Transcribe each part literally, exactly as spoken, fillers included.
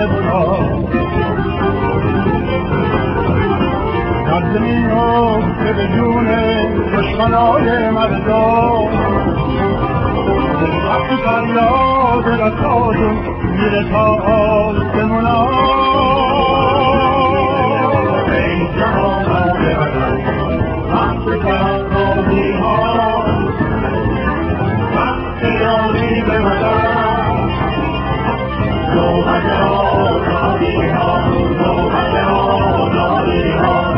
دیده بلا در زمین افته به جون دشمنان مردان وقتی فریاد رساشون میره تا آسمونا ای جهان وقتی فراموشی ها وقتی یادی به مدن نوبت آزادی ها نوبت آزادی ها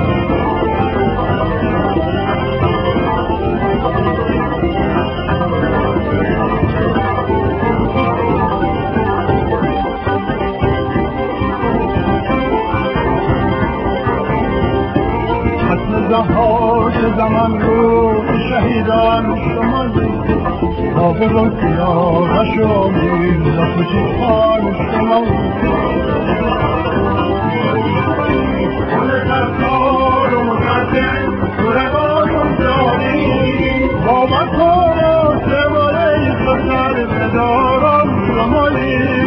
زهاش زمان رو شهیدان شمالی با بزرگی آغش و میر زفتی خان شمالی خونه سرکار و مقدم سرگان جانی بابا کارا سمالی خسر بداران شمالی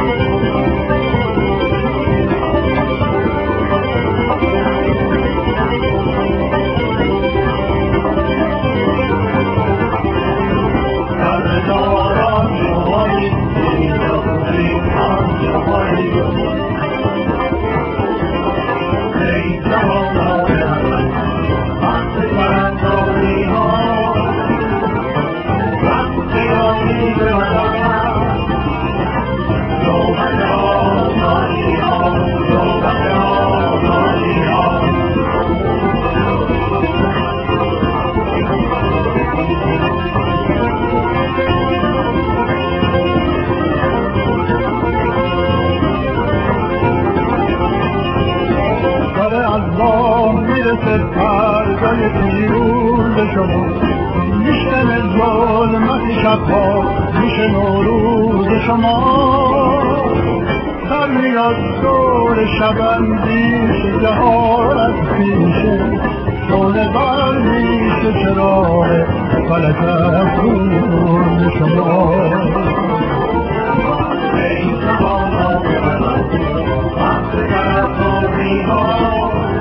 پرگای پیروز شما میشتن ظلمت شبها میشه نوروز شما سر میاد دور شبندیش جهان از پیشه شونه بر میشه چراغ فلک افروز شما ای جهان وقت فراموشی ها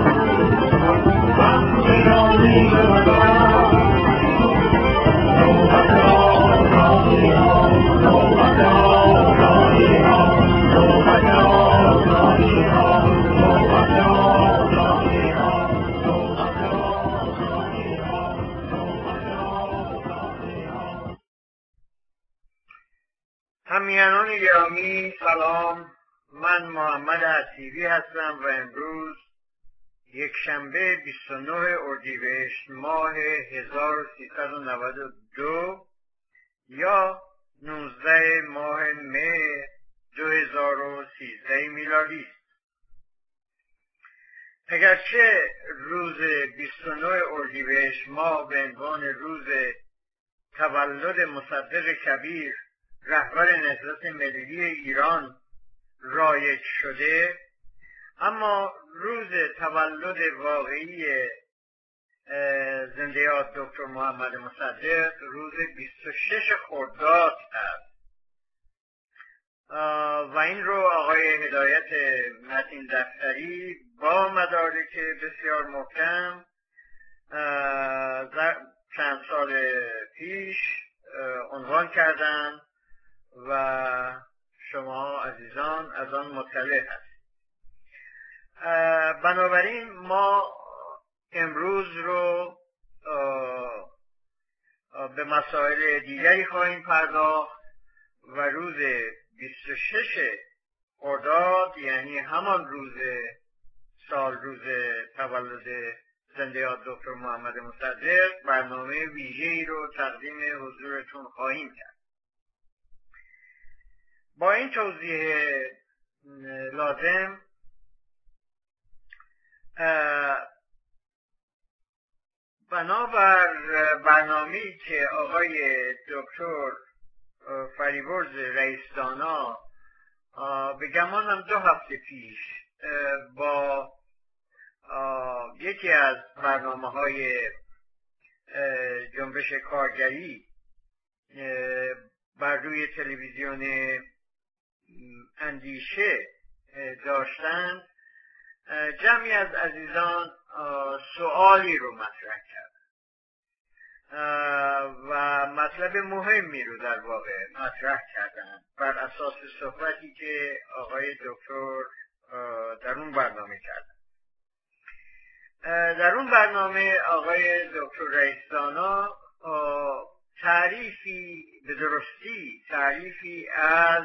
همیهنان گرامی سلام، من محمد حسیبی هستم و امروز یک شنبه بیست و نه اردیبهشت ماه هزار و سیصد و نود و دو یا نوزده ماه مه دو هزار و سیزده میلادی است. اگرچه روز بیست و نه اردیبهشت ماه به عنوان روز تولد مصدق کبیر رهبر نهضت ملی ایران رایج شده، اما روز تولد واقعی زنده یاد دکتر محمد مصدق روز بیست و شش خرداد است و این رو آقای هدایت متین دفتری با مدارک بسیار محکم چند سال پیش عنوان کردند و شما عزیزان از آن مطلع هستید. بنابراین ما امروز رو به مسائل دیگری خواهیم پرداخت و روز بیست و شش خرداد، یعنی همان روز سال روز تولد زنده یاد دکتر محمد مصدق، برنامه ویژه‌ای رو تقدیم حضورتون خواهیم کرد. با این توضیح لازم بنابر برنامه‌ای که آقای دکتر فریبرز رئیس دانا به گمانم دو هفته پیش با یکی از برنامه‌های جنبش کارگری بر روی تلویزیون اندیشه داشتند، جمعی از عزیزان سوالی رو مطرح کرد و مطلب مهمی رو در واقع مطرح کردن بر اساس صحبتی که آقای دکتر در اون برنامه کردن. در اون برنامه آقای دکتر رئیس‌دانا تعریفی به درستی تعریفی از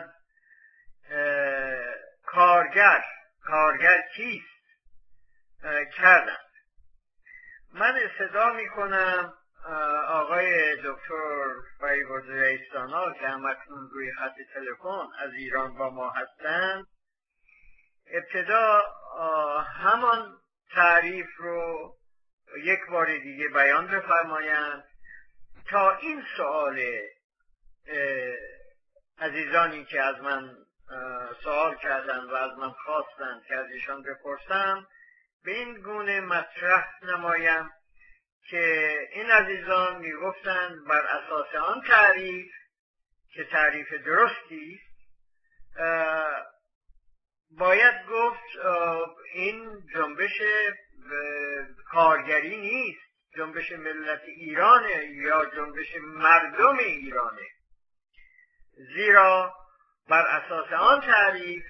کارگر کارگر کیست کردن. من استدعا میکنم آقای دکتر فریبرز رئیس‌دانا که همکنون روی خط تلفن از ایران با ما هستند، ابتدا همان تعریف رو یک بار دیگه بیان بفرمایند تا این سوال عزیزانی که از من سوال کردن و از من خواستند که از ایشان بپرسم به این گونه مطرح نمایم که این عزیزان میگفتند بر اساس آن تعریف که تعریف درستی باید گفت این جنبش کارگری نیست، جنبش ملت ایرانه یا جنبش مردم ایرانه، زیرا بر اساس آن تعریف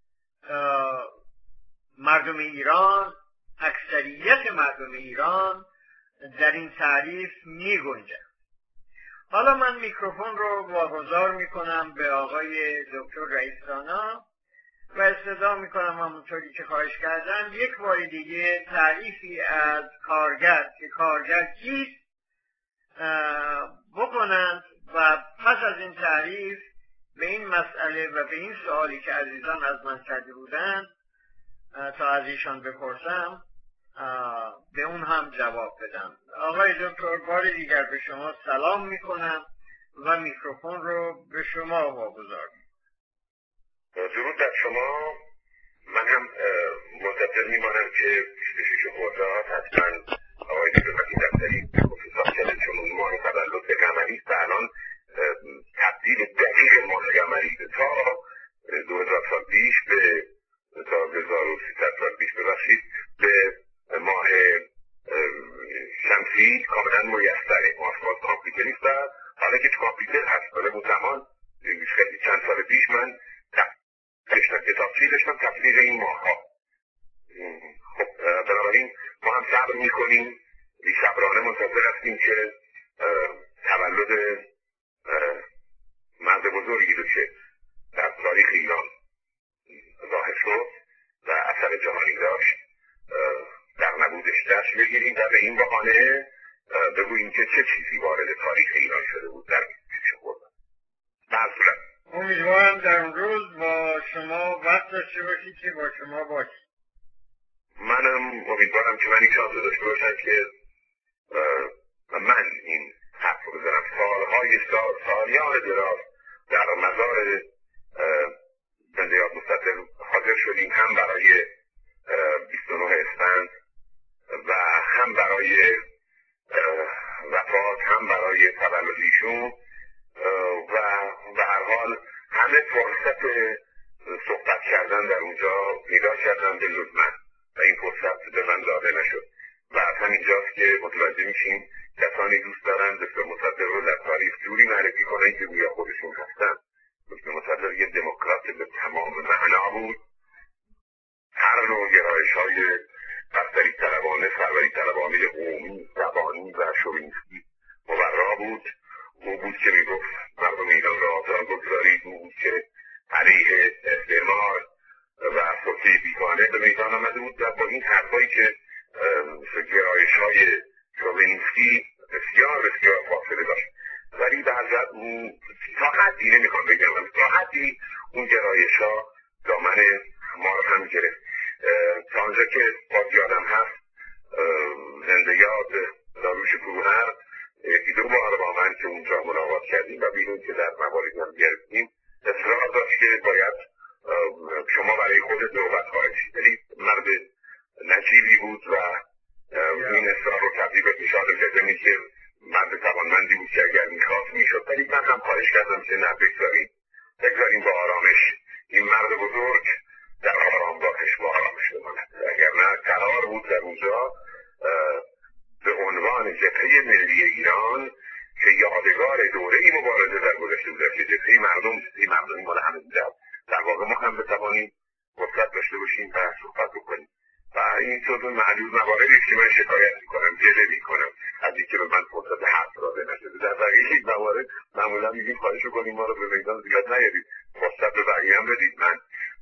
مردم ایران، اکثریت مردم ایران در این تعریف می گنجند. حالا من میکروفون رو واگذار میکنم به آقای دکتر رئیس‌دانا و استدعا میکنم همونطوری که خواهش کردم یک بار دیگه تعریفی از کارگر که کارگر کیست بکنند و پس از این تعریف به این مسئله و به این سوالی که عزیزان از من کرده بودند تا از ایشان بپرسم به اون هم جواب بدم. آقای دکتر بار دیگر به شما سلام میکنم و میکروفون رو به شما واگذار میکنم. درود در شما. من هم منتظر میمانم که بیست و شش خرداد حتما آقای دکتر متین دفتری خصوصا کرده چون ماه تولد قمری است و الان تبدیل دقیق ماه قمری تا دو هزار سال پیش به تا هزار و سیصد سال پیش ببخشید به ماه شمسی کاملا میسره. ماه کامپیوتر نیست و حالا که کامپیوتر هست حالا اون زمان خیلی چند سال پیش من داشتم کتابچه‌ای داشتم تفسیر این ماه ها. خب بنابراین ما هم صبر میکنیم، بی‌صبرانه منتظر هستیم که تولد مرد بزرگی رو که در تاریخ ایران ظاهر شد و اثر جهانی داشت در نبودش جشن بگیریم و به این بهانه بگوییم که چه چیزی وارد تاریخ ایران شده بود در بیست و شش خرداد. امیدوارم در اون روز با شما وقت داشته باشید که با شما باشید. منم امیدوارم که من این شانس داشته باشم که من این حرف رو بزنم. سالهای سال سالیان دراز در مزار زنده یاد مصدق حاضر شدیم، هم برای بیست و نه اسفند و هم برای وفات هم برای تولد ایشون و به هر حال همه فرصت صحبت کردن در اونجا پیدا کردن به لزمن و این فرصت به من داده نشد و از همینجاست که متوجه میشیم کسانی دوست دارن دکتر مصدق رو در تاریخ جوری معرفی کنن که گویا خودشون هستن. دکتر مصدق یه دموکرات به تمام معنا بود، هر نوع گرایش های بستری طلبانه، سروری طلبانه قومی، زبانی و شوینیستی مبرا بود. او بود که میگفت مردم ایران را آزاد بگذارید، او بود که علیه استعمار و سلطه بیگانه به میدان آمده بود و با این حرفایی که گرایش های شوینیستی بسیار بسیار فاصله داشت، ولی به حضرت او تا حدی نمیخوام بگم تا حدی اون گرایش ها دامن ما رو هم گرفت تا آنجا که باز یادم هست زنده یاد داروش فروهر یکی دو بار با من که اونجا ملاقات کردیم و بیرون که در مواردی هم گرفتیم اصرار داشت که باید شما برای خودت نوبت خواهد شید. ولی مرد نجیبی بود و این اصرار رو تبدیل به اشاره جزمی که مرد توانمندی بود که اگر میخواست میشد. ولی من هم خواهش کردم که نه بگذاریم بگذاریم با آرامش این مرد بزرگ در مبارزه در گذشته بوده که جزئی مردم جزئی مردمی مال همه بوده. در واقع ما هم بتوانیم فرصت داشته باشیم و صحبت بکنیم و این طور معدود مواردی که من شکایت میکنم گله میکنم از اینکه به من فرصت حرف داده نشده. در بقیه این موارد معمولا میگیم خواهش کنیم ما رو به میدان زیاد نیارید، فرصت به بقیه هم بدید. من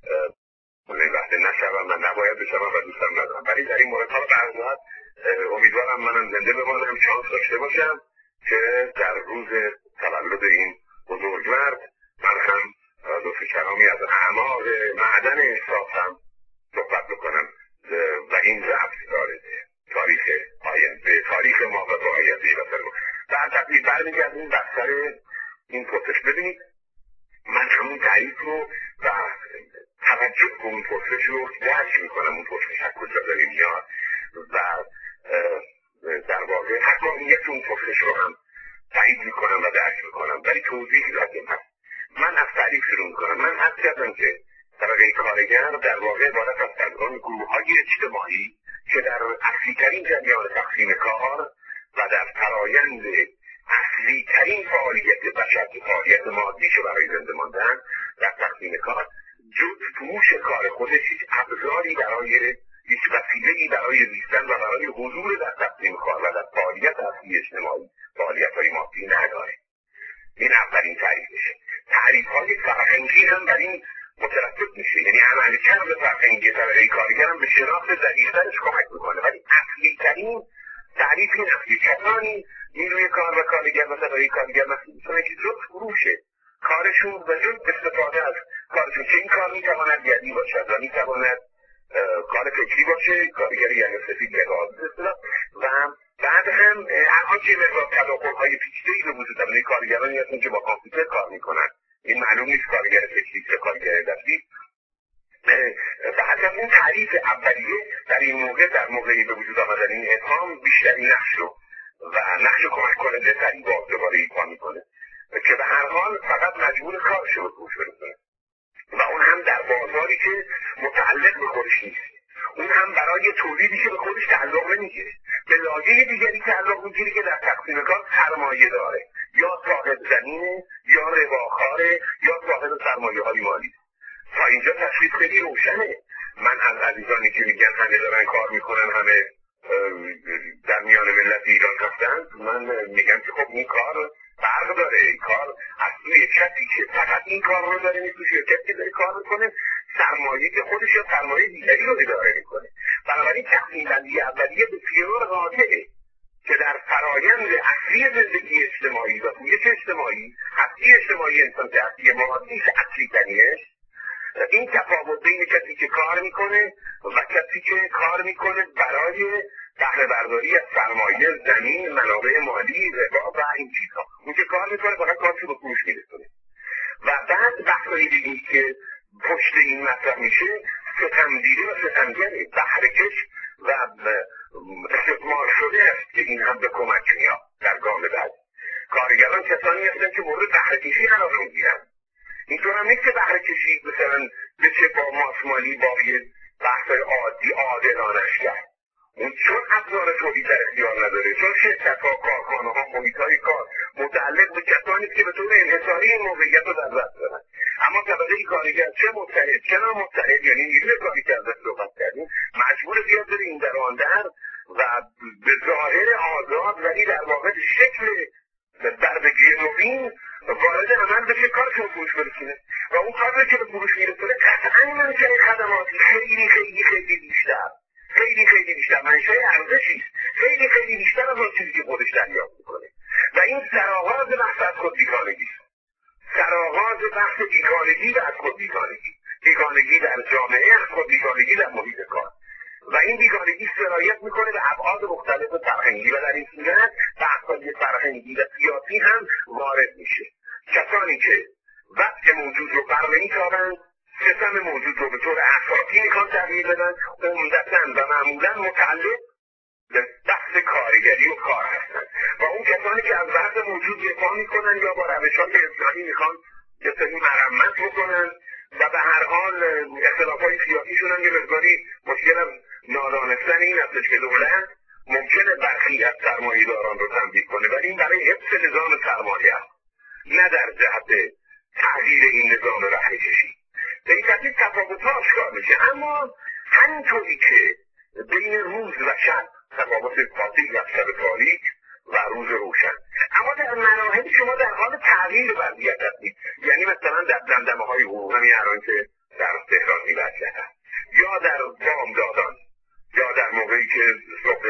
اون وقت نشوم و نباید بشوم و دوستم ندارم، ولی در این موردها رو برزاد امیدوارم منم زنده بمانم، شانس داشته باشم که در روز تولد این بزرگوارد من هم لطف کرامی از اعماق معدن احساسم صحبت بکنم و این ربط داره تاریخ آینده، تاریخ ما و آینده و در تقریب برمیگردیم بستر این پرسش. ببینید من همون تعریف رو و توجه به اون پرسش رو درک میکنم، اون پرسش از کجا داره میاد و در واقع حقانیت اون پرسش رو هم تایید میکنم و درک میکنم، ولی توضیح لازم هست. من از تعریف شروع میکنم. من حد کردم که طبقه کارگر در واقع عبارت است از آن گروه‌های اجتماعی که در اصلی‌ترین جریان تقسیم کار و در فرایند اصلی‌ترین فعالیت بشر که فعالیت مادیشه برای زنده ماندن در تقسیم کار جز فروش کار خودش هیچ ابزاری برای هیچ وسیله‌ای برای زیستن و برای حضور در تقسیم کار و در فعالیت اصلی اجتماعی فعالیت‌های مادی نداره. این اولین تعریفشه. تعریف‌های فرهنگی هم بر این مترتب میشه، یعنی عملکرد فرهنگی طبقه کارگر هم به شناخت دقیق‌ترش کمک میکنه، ولی اصلی‌ترین تعریف این اصلی کسانی نیروی کار و کارگر و طبقه کارگر مسئول میکنه که جز فروشه کارشون و جز استفاده از کارشون که این کار میتواند یدی باشد و میتواند کار فکری باشه، کارگری یعنی سفید لباس و بعد هم الان که مقدار تداخل‌های پیچیده‌ای به وجود آمده، کارگرانی هستن که با کامپیوتر کار میکنن، این معلوم نیست کارگر فکری چه کارگر دستی. به حسب اون تعریف اولیه در این موقع در موقعی به وجود آمدن این ابهام بیشترین نقش رو و نقش کمک کننده در این باز دوباره ایفا میکنه که به هر حال فقط مجبور کارش رو گوش برسونه و اون هم در بازاری که متعلق به خودش نیست، اون هم برای تولیدی که به خودش تعلق نمیگیره، به لاجه دیگری تعلق میگیره که در تقسیم کار سرمایه داره، یا صاحب زمینه یا رباخاره یا صاحب سرمایه های مالی. تا اینجا تشخیص خیلی روشنه. من از عزیزانی که میگن همه دارن کار میکنن، همه در میان ملت ایران هستن، من میگم که خب این کار فرق داره. این کار اصلی کسی که فقط این کار رو داره میتوشه یا کسی داره کار میکنه سرمایه که خودش یا سرمایه دیگری رو اداره میکنه. بنابراین تقسیم بندی اولیه بسیار قاطعه که در فرایند اصلی زندگی اجتماعی و پویش اجتماعی اصلی اجتماعی انسان که اصلی مادیش اصلی تنیش این تفاوت بین کسی که کار میکنه و کسی که کار میکنه برای بهره برداری از سرمایه، زمین، منابع مالی، ربا و این چیزها. اون که کار میکنه فقط کارشو به فروش میرسونه. و بعد بحثایی دیگه که پشت این مطرح میشه ستمدیده و ستمگره، بهره‌کش و استثمار شده است که این هم به کمک میاد در گام بعد. کارگران کسانی هستن که مورد بهره‌کشی قرار میگیرن. اینطور هم نیست که بهره‌کشی مثلا بشه با ماسمالی با یه بحث عادی عادلانش کرد. اون چون ابزار تولید در اختیار نداره، چون شرکت‌ها، کارخانه‌ها، محیط‌های کار متعلق به کسانی که به طور انحصاری این موقعیت رو در دست دارن. اما طبقه کارگر چه متحد چه نامتحد، یعنی نیروی کاری که ازش صحبت کردیم، مجبور بیاد بره این در آن در و به ظاهر آزاد ولی در واقع شکل در بگیر نوین وارد عمل بشه، کارشون فروش برسونه و اون کار که به فروش میرسونه قطعا منشأ خدماتی خیلی خیلی خیلی بیشتر خیلی خیلی بیشتر منشأ ارزشی خیلی خیلی بیشتر از اون چیزی که خودش دریافت میکنه و این سرآغاز بحث از خود بیگانگی است. سرآغاز بحث بیگانگی و از خود بیگانگی، بیگانگی در جامعه، از خود بیگانگی در محیط کار و این بیگانگی سرایت میکنه به ابعاد مختلف فرهنگی و در این صورت بحث‌های فرهنگی و سیاسی هم وارد میشه. کسانی که وضع موجود رو برنمی‌تابند، سیستم موجود رو به طور اساسی میخوان تغییر بدن، عمدتاً و معمولاً متعلق به بحث کارگری و کار هستن و اون کسانی که از وضع موجود دفاع میکنن یا با روش‌های اسلامی میخوان یه سری مرمت بکنن و به هر حال اختلاف‌های سیاسیشون هم یه مقداری مشکل از نادانستن این هستش که دولت ممکنه برخی از سرمایه‌داران رو تنبیه کنه ولی این برای حفظ نظام سرمایه است. نه در جهت تغییر این نظام رهن کشی. به این ترتیب تفاوت‌ها آشکار میشه. اما همینطوری که بین روز و شب تفاوت قاطعی و شب تاریک و روز روشن، اما در مراحل شما در حال تغییر وضعیت هستید. یعنی مثلا در دمدمه‌های غروب، همین الان که در تهران وضعیت هست، یا در بامدادان، یا در موقعی که صبح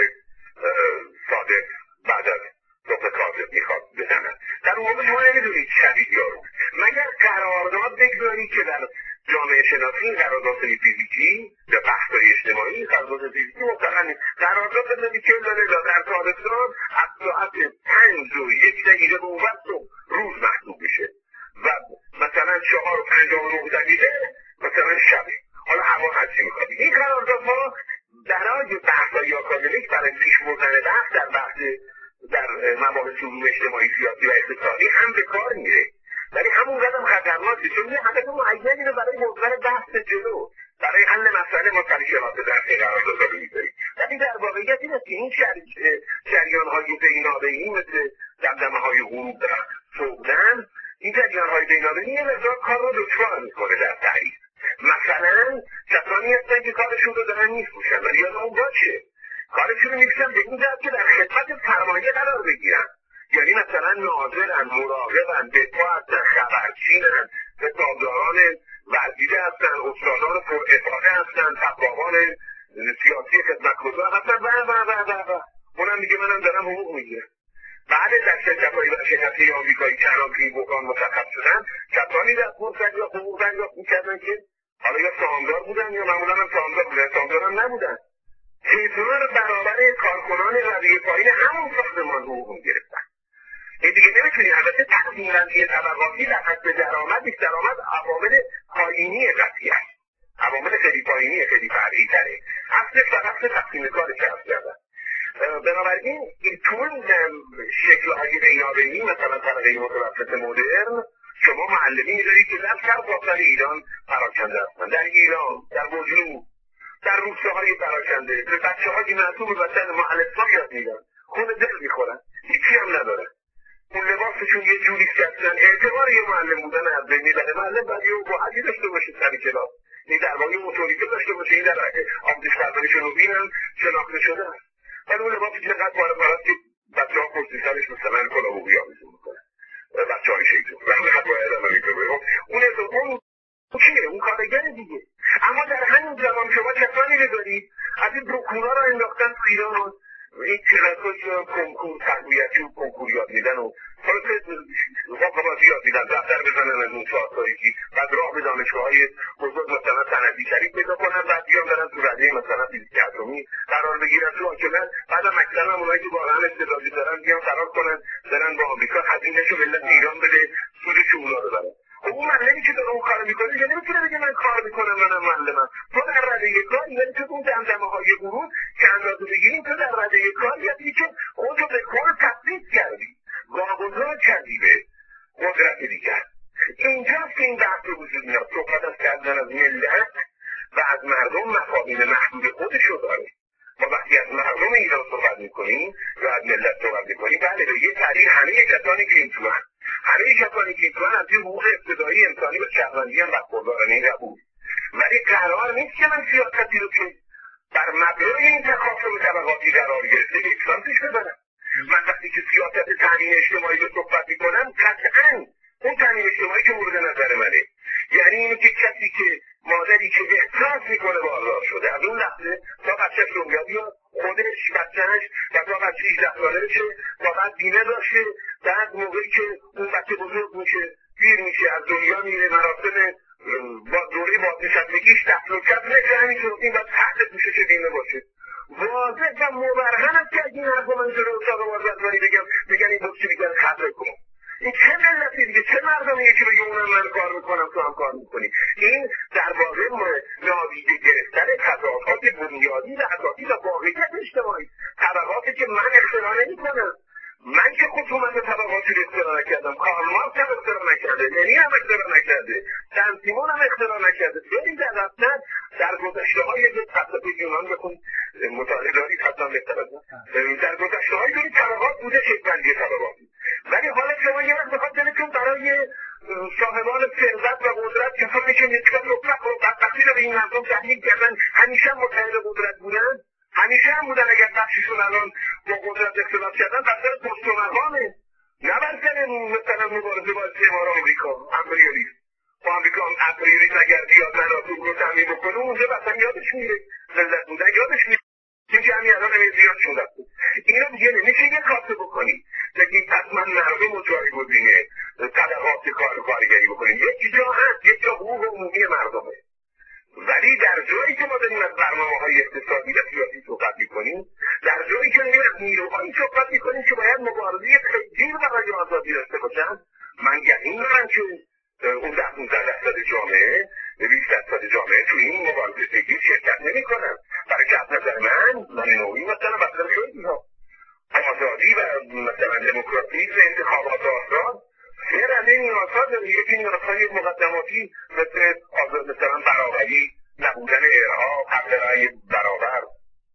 صادق بعد از صبح کاذب میخواد بزنن، در اون موقع شما نمیدونید شبیه یا روز، مگر قرارداد بگذارید که در جامعه شناسی قرارداد فیزیکی یا بحث‌های اجتماعی قرارداد فیزیکی مطلقاً قرارداد بگذارید که در تابستان از ساعت پنج و یک دقیقه به اون وقت روز محسوب میشه و مثلا چهار و پنجاه و نه دقیقه مثلا شبه. حالا هوا هرچی میخواد. این قراردادها برای بحث‌های آکادمیک برای پیش بردن بحث در بحث در مباحث علوم اجتماعی سیاسی و اقتصادی هم به کار میره، ولی همون قدم خطرناکه، چون یه هدف معینی رو برای بردن بحث جلو، برای حل مسئله ما سر شناخت درسی قرارداد رو میذاریم. ولی در واقعیت این است که این جریان‌های بینابینی مثل دمدمه‌های غروب در صبحدم، این جریان‌های بینابینی یه مقدار کار رو دشوار میکنه در تعریف. مثلا کسانی هستن که کارشون رو دارن میفروشن ولی یادم باشه کارشون رو میفروشن به این جهت که در خدمت سرمایه قرار بگیرن. یعنی مثلا ناظرن، مراقبن، دفاع هستن، خبرچینن، حسابداران ورزیده هستن، استادان پرافاده هستن، تباهان سیاسی خدمتگزار هستن و و و و و اونم میگه منم دارم حقوق میگیرم. بعد در شرکت‌های ورشکسته آمریکایی که الان توی بحران مشخص شدن، کسانی در فرصت یا حقوق دریافت می‌کردن که حالا یا سهامدار بودن یا معمولا هم سهامدار بودن، سهامدار هم نبودن. تعداد برابر کارکنان رده پایین همون ساختمان حقوق می‌گرفتن. این دیگه نمی‌تونی البته تقسیم بندی طبقاتی در حد درآمد، بیش درآمد عوامل پایینی قضیه است. عوامل خیلی پایینی، خیلی فرعی تره. اصلش فقط تقسیم کار کسب کردن. بنابراین تو این شکل‌های بینابینی مثلا طبقه متوسط مدرن شما معلمی دارید که در سرتاسر ایران پراکنده هستن، در ایران، در بجنوب، در روستاهای پراکنده، به بچه‌های معصوم وطن مؤلفه‌ها یاد میدن، خون دل میخورن، هیچی هم ندارن. اون لباسشون یه جوری کردن، اعتبار یه معلم بودن از بین میبره. معلم باید یه وقتی داشته باشه سر کلاس، این در واقع اتوریته داشته باشه، این در آموزش پرورش نوین هم شناخته شده است. ولی اون لباسی که نقدر پاره پاره که بچه ها پرسی سرش مثلا کلاه و بیابیزون میکنن بچه های شیطون و همه خط باید هم میکنه اون اون چیه؟ اون کارگر دیگه. اما در همین زمان شما کسانی رو دارید از این بروکورا رو انداختن تو ایران، این کلاساش کنکور تربیتی و کنکور یاد میدن و خلاصه واقعا یاد میدن، دفتر بزنن از اون چهار تاریکی، بعد راه به دانشگاه‌های بزرگ مثلا سندی شریف پیدا کنن، بعد بیان برن تو رده مثلا فیزیک اتمی قرار بگیرن تو آنچنان، بعدم اکثرا اونایی که واقعا استعدادی دارن بیان فرار کنن برن با آمریکا هزینه‌شو ملت ایران بده، سودش اونا رو بره. خب اون معلمی که داره اون کارو میکنه دیگه نمیتونه بگه من کار میکنم منم معلمم. تو در رده کار یعنی تو اون دمدمه‌های غروب که اندازه بگیریم تو در رده کار یعنی که خودتو به کار تبدیل کردی، واگذار کردی به قدرت دیگر. اینجاست که این بحث رو وجود میاد. صحبت از کردن از ملت و از مردم مفاهیم محدود خودشو داره. ما وقتی از مردم ایران صحبت میکنیم و از ملت صحبت میکنیم بله به یه تعریف همه کسانی که این تو هم همه کسانی که تو هم از این حقوق ابتدایی انسانی و شهروندی هم برخوردارن این قبول. ولی قرار نیست که من سیاستی رو که بر مبنای این تخاصم طبقاتی قرار گرفته لیسانسش ببرم. من وقتی که سیاست تامین اجتماعی رو صحبت میکنم قطعاً اون تامین اجتماعی که مورد نظر منه، یعنی اینه که کسی که مادری که احساس میکنه باردار شده از اون لحظه تا بچه‌ش دنیا بیاد، خودش بچه‌ش و تا بچه هجده ساله بشه تا بعد بینه داشته، بعد موقعی که اون بچه بزرگ میشه پیر میشه از دنیا میره، مراسم با دوره بازنشستگیش دست و کف نشه، همینطور این باید تحت میشه چه بینه باشه. واضح و مبرهن است که این حرف من جلو اتاق بازرگانی بگم بگن این بچه بیگر خطر کن. این چه ملتی دیگه، چه مردمیه که بگه اونم من کار میکنم تو هم کار میکنی. این در واقع نادیده گرفتن تضادات بنیادی و اساسی و واقعیت اجتماعی، طبقاتی که من اختراع نمیکنم. من که خصومت طبقاتی رو اختراع نکردم، کارل مارکس هم اختراع نکرده، لنین هم اختراع نکرده، سن سیمون هم اختراع نکرده. ببین در رفتن در گذشته‌های یک فلسفه یونان بخون مطالعه دارید حتما بهتر از من. در گذشته‌های دارید طبقات بوده، شکل‌بندی طبقاتی. ولی حالا شما یه وقت بخواد دلتون برای صاحبان ثروت و قدرت کسانی که نسبت و فقر و بدبختی رو به این مردم تحمیل کردن همیشه هم متحد قدرت بودن، همیشه هم بودن. اگر بخششون الان با قدرت اختلاف کردن بر سر پست و مقامه، نه بر سر مثلا مبارزه با استعمار آمریکا امپریالیسم. با آمریکا امپریالیسم اگر بیاد مناطق رو تعمین بکنه اونجا مثلا یادش میره ذلت بودن، یادش میره این که همین الان همین زیاد شده. اینا دیگه نمیشه یه کاسه بکنی بگیم پس من مردم رو جایگزین طبقات کار و کارگری بکنیم. یک جا هست، یک جا حقوق عمومی مردمه، ولی در جایی که ما داریم از برنامه‌های اقتصادی و سیاسی صحبت می‌کنیم، در جایی که داریم از نیروهایی صحبت می‌کنیم که باید مبارزه خیلی برای آزادی داشته باشن، من یقین دارم که اون ده پانزده درصد جامعه بیست درصد جامعه تو این مبارزه فکری شرکت نمی‌کنن. برای که از نظر من من نوعی مثلا مثلا خیلی ها آزادی و مثلا دموکراسی و انتخابات آزاد سه رده نیازها داره. یکی نیازهای مقدماتی مثل آزاد مثلا برابری، نبودن ارهاب، حق رأی برابر،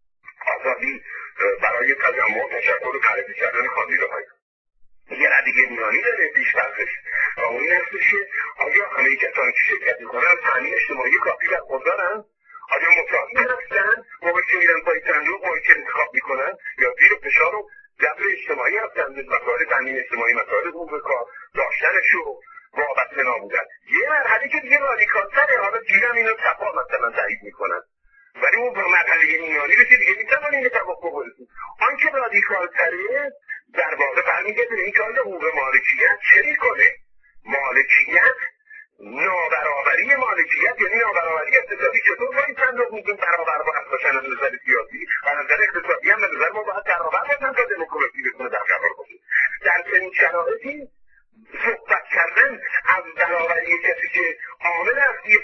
آزادی برای تجمع، تشکل و معرفی کردن کاندیداهای. یه ردیگه میانی داره پیش‌فرضش و اون این هستش که آیا همه کسانی که شرکت میکنن تامین اجتماعی کافی برخوردارن؟ آیا مطالعه هستن؟ موقعی که میرن پای صندوق موقعی که انتخاب میکنن یا زیر فشار و جبر اجتماعی هستن؟ مسائل تامین اجتماعی، مسائل حقوق کار داشتنش و وابسته نبودن. یه مرحله که دیگه رادیکال‌تره، حالا گیرم اینو تپا مثلا تایید میکنن، ولی اون مرحله میانی رو که دیگه میتونن این توافق برسیم. آن که رادیکال‌تره در واقع برمیگرده به این که آیا حقوق مالکیت چه میکنه؟ مالکیت، نابرابری مالکیت یعنی نابرابری اقتصادی چطور با این صندوق میگیم برابر با هم باشن از نظر سیاسی و از نظر اقتصادی هم به نظر ما باید برابر باشن تا دموکراسی بتونه برقرار باشه. در چنین شرایطی صحبت کردن از برابری کسی که عامل اصلی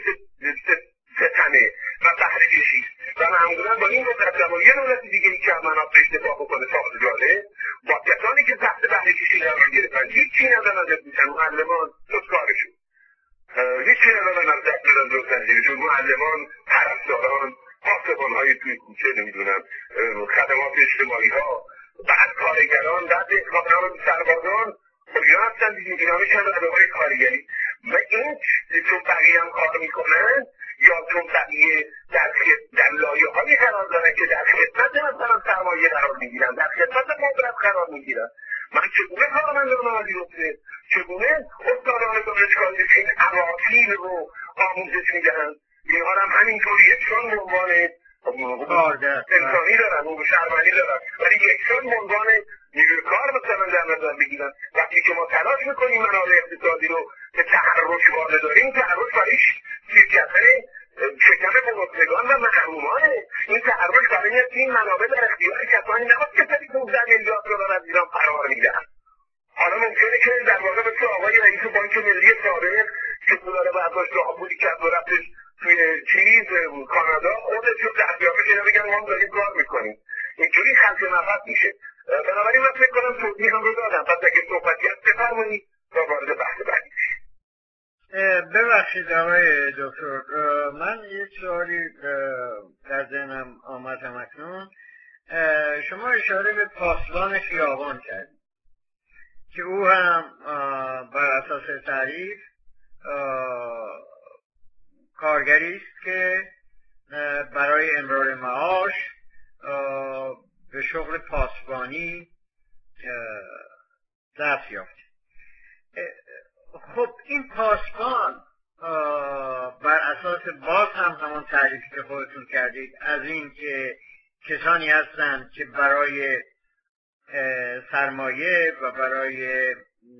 ستمه و بهره کشی و معمولا با این قدرت زمانی دولت دیگه ای که منافعش دفاع بکنه سازگاره با کسانی که تحت بهره کشی قرار گرفتن هیچی ندارن میشن معلمان سازگارشون، هیچی ندارن از دست دادن دو زنجیرشون، معلمان، پرستاران، پاسبان‌های توی کوچه، نمیدونم خدمات اجتماعی ها، بعد کارگران، بعد کارگران سربازان اینا هستن دیگه، اینا میشن اداره کارگری. و این چون بقیه هم کار میکنن یا چون بقیه در, در لایه هایی قرار دارن که در خدمت مثلا سرمایه قرار میگیرن، در خدمت قدرت قرار میگیرن، من چگونه کارمندان عالی رفته، چگونه استادان دانشگاهی که این اراطیل رو آموزش میدن اینها هم همینطوری یکسان به عنوان انسانی دارن، حقوق شهروندی دارن، ولی یکسان به عنوان نیروی کار مثلا در نظر بگیرن. وقتی که ما تلاش میکنیم منابع اقتصادی رو به تحرش وارد داریم، تحرش برایش شرکت‌های شکم گرسنگان و محرومانه. این تحرش برای اینه که این منابع در اختیار کسانی نباید که سری پانزده میلیارد دلار از ایران فرار میدن. حالا ممکنه که در واقع مثل آقای رئیس بانک ملی سابق که پولا رو برداشت راه پولی کرد و رفتش توی چیز کانادا خودش رو دستیابه کنه بگن ما هم داریم کار میکنیم. اینجوری خلق نفس میشه. بنابراین من فکر کنم توضیح هم رو دادم. پس اگه صحبتی هست بفرمایید تا وارد بحث بعدی بشیم. ببخشید آقای دکتر، من یک سوالی در ذهنم آمد هم اکنون. شما اشاره به پاسبان خیابان کردید که او هم بر اساس تعریف کارگری است که برای امرار معاش به شغل پاسبانی دست یافت. خب این پاسبان بر اساس باز هم همون تعریفی که خودتون کردید از این که کسانی هستند که برای سرمایه و برای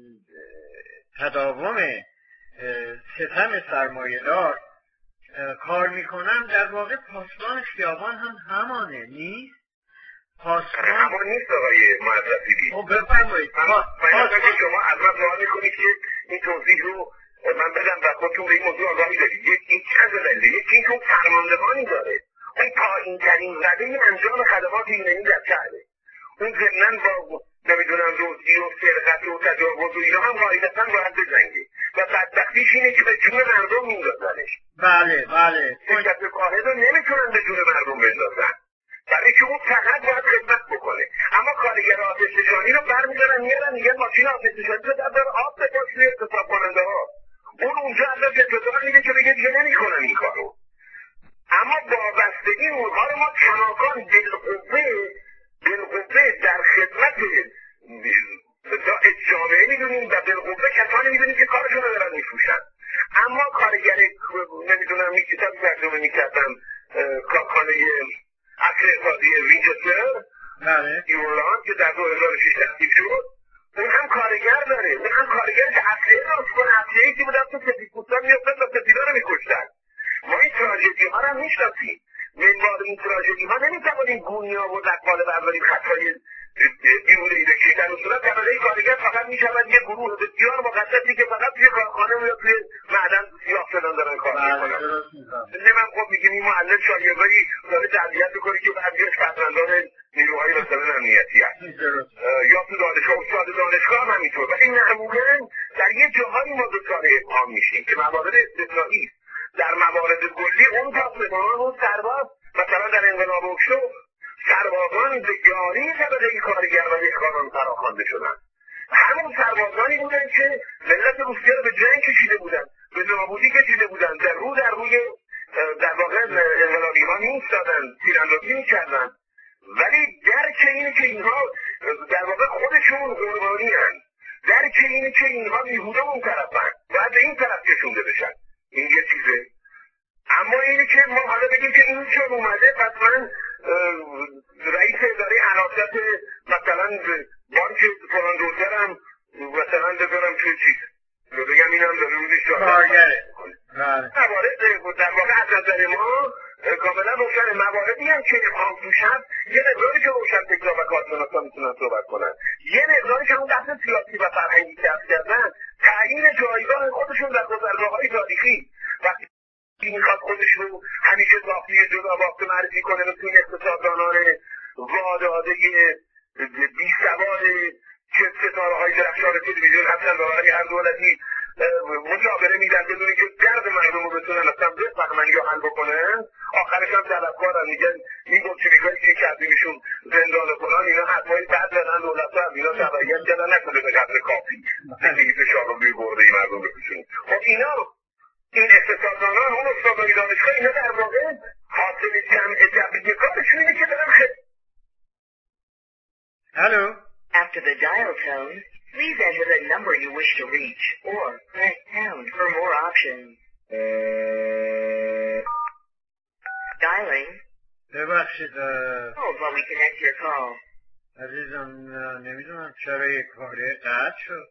تداوم ستم سرمایه دار کار میکنن، در واقع پاسبان خیابان هم همانه نیست؟ پاسبان همان نیست آقای معرفی. خب بفرمایید. من که شما از من سوال میکنید که این توضیح رو من بدم و خودتون به این موضوع آگاهی دارید. یک این چند دلیله، یکی این که اون فرماندهانی داره، اون پایین ترین رده انجام خدمات ایمنی در شهره، اون ضمناً با نمیدونم دزدی و سرقت و تجاوز و اینا هم قاعدتاً باید بجنگه و بدبختیش اینه که به جون مردم میندازنش. بله بله. شرکت قاهد رو نمیتونن به جون مردم بندازن، برای که اون فقط باید خدمت بکنه. اما کارگر آتش نشانی رو برمیدارن میارن میگن ماشین آتش نشانی رو در دار آب بپاش روی اتصاب کننده ها. اون اونجا ازش اطلاع میده که بگه دیگه نمیکنن این کارو. اما وابستگی اونها رو ما کماکان بالقوه بالقوه در خدمت جامعه میدونیم و بالقوه کسانی میدونیم که کارشون رو دارن میفروشن. اما کارگر نمیدونم میکتاب ترجمه میکردم کارخانه اصل اقتصادی وینچستر ایرلند که در دو هزار و شش تأسیس شد، اون هم کارگر داره، اون هم کارگر که اصلیه راست کنه، اصلیه که بودن تو سفیدپوستان میافتن و سفیدا رو میکشتن. ما این تراژدی ها رو هم میشناسیم. منبار این تراژدی ها نمیتوانیم گونیا و دقاله برداریم خطای دیوونه بکشید. در صورت طبقه کارگر فقط میشود یه گروه بسیار مقدسی که فقط توی کارخانه یا توی معدن سیاه شدن دارن کار میکنن. نه من خب میگیم این معلم شاگردایی داره تربیت میکنه که بعضیش فرزندان نیروهای مثلا امنیتی هست یا تو دانشگاه استاد دانشگاه هم همینطور. ولی معمولا در یه جاهایی ما دچار ابهام میشیم که موارد استثنایی است. در موارد کلی اون پاسبان اون سرباز مثلا در انقلاب اکتبر سربازان به یاری طبقه کارگر و دهقانان فراخوانده شدن. همون سربازانی بودن که ملت روسیه رو به جنگ کشیده بودن، به نابودی کشیده بودن، در رو در روی در واقع انقلابی ها می‌ایستادن، تیراندازی می‌کردن. ولی درک اینه که اینها در واقع خودشون قربانی هستند. درک اینه که اینها بیهوده اون طرفن، باید به این طرف کشونده بشن. این یه چیزه. اما اینه که ما حالا بگیم که این چون اومده پس من رئیس اداره حراست مثلا بانک فلان دوزرم مثلا بذارم توی چیز بگم اینم داره روزش کارگره. موارد در واقع از نظر ما کاملا روشن. مواردی هم که ابهام توش هست یه مقداری که روشن فکرها و کارشناسا میتونن صحبت کنن، یه مقداری که اون بحث سیاسی و فرهنگی کسب کردن تعیین جایگاه خودشون در گذرگاه‌های تاریخی وقتی میخواد خودش رو همیشه ذاتی جدا وقت معرفی کنه مثل این اقتصاددانان واداده بی سواد که ستاره های درخشان تلویزیون هستن و برای هر دولتی مشاوره میدن بدونی که درد مردم رو بتونن اصلا بفهمن یا حل بکنن. آخرش هم طلبکارن میگن این بلشویکایی که کردیمشون زندان فلان اینا حتمایی بد زدن دولت هم اینا تبعیت کردن نکنه به قدر کافی این فشار رو روی برده مردم بپوشونن. خب اینا این اقتصاددانان اون استادای دانشگاه اینا در واقع حاصل جمع جمعی کارشون اینه که دارن خیلی Hello. After the dial tone, please enter the number you wish to reach or press pound for more options. Dialing. ببخشید Hold while we connect your call. عزیزم نمیدونم چرا یک کاره قطع شد.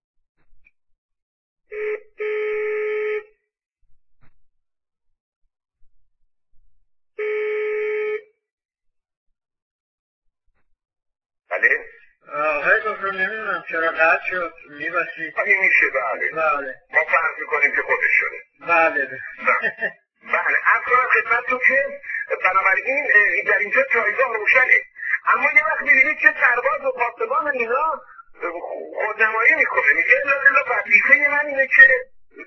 بله؟ آقای دکتر نمیدونم چرا قطع شد. میباشید؟ این میشه بله. بله. ما فرض میکنیم که خودش شده. بله. بله. اصلا خدمت تو که بنابراین در اینجا جایگاه روشنه. اما یه وقت میبینید که سرباز و پاسبان اینا خودنمایی میکنه. میگه لالا وظیفه من اینه که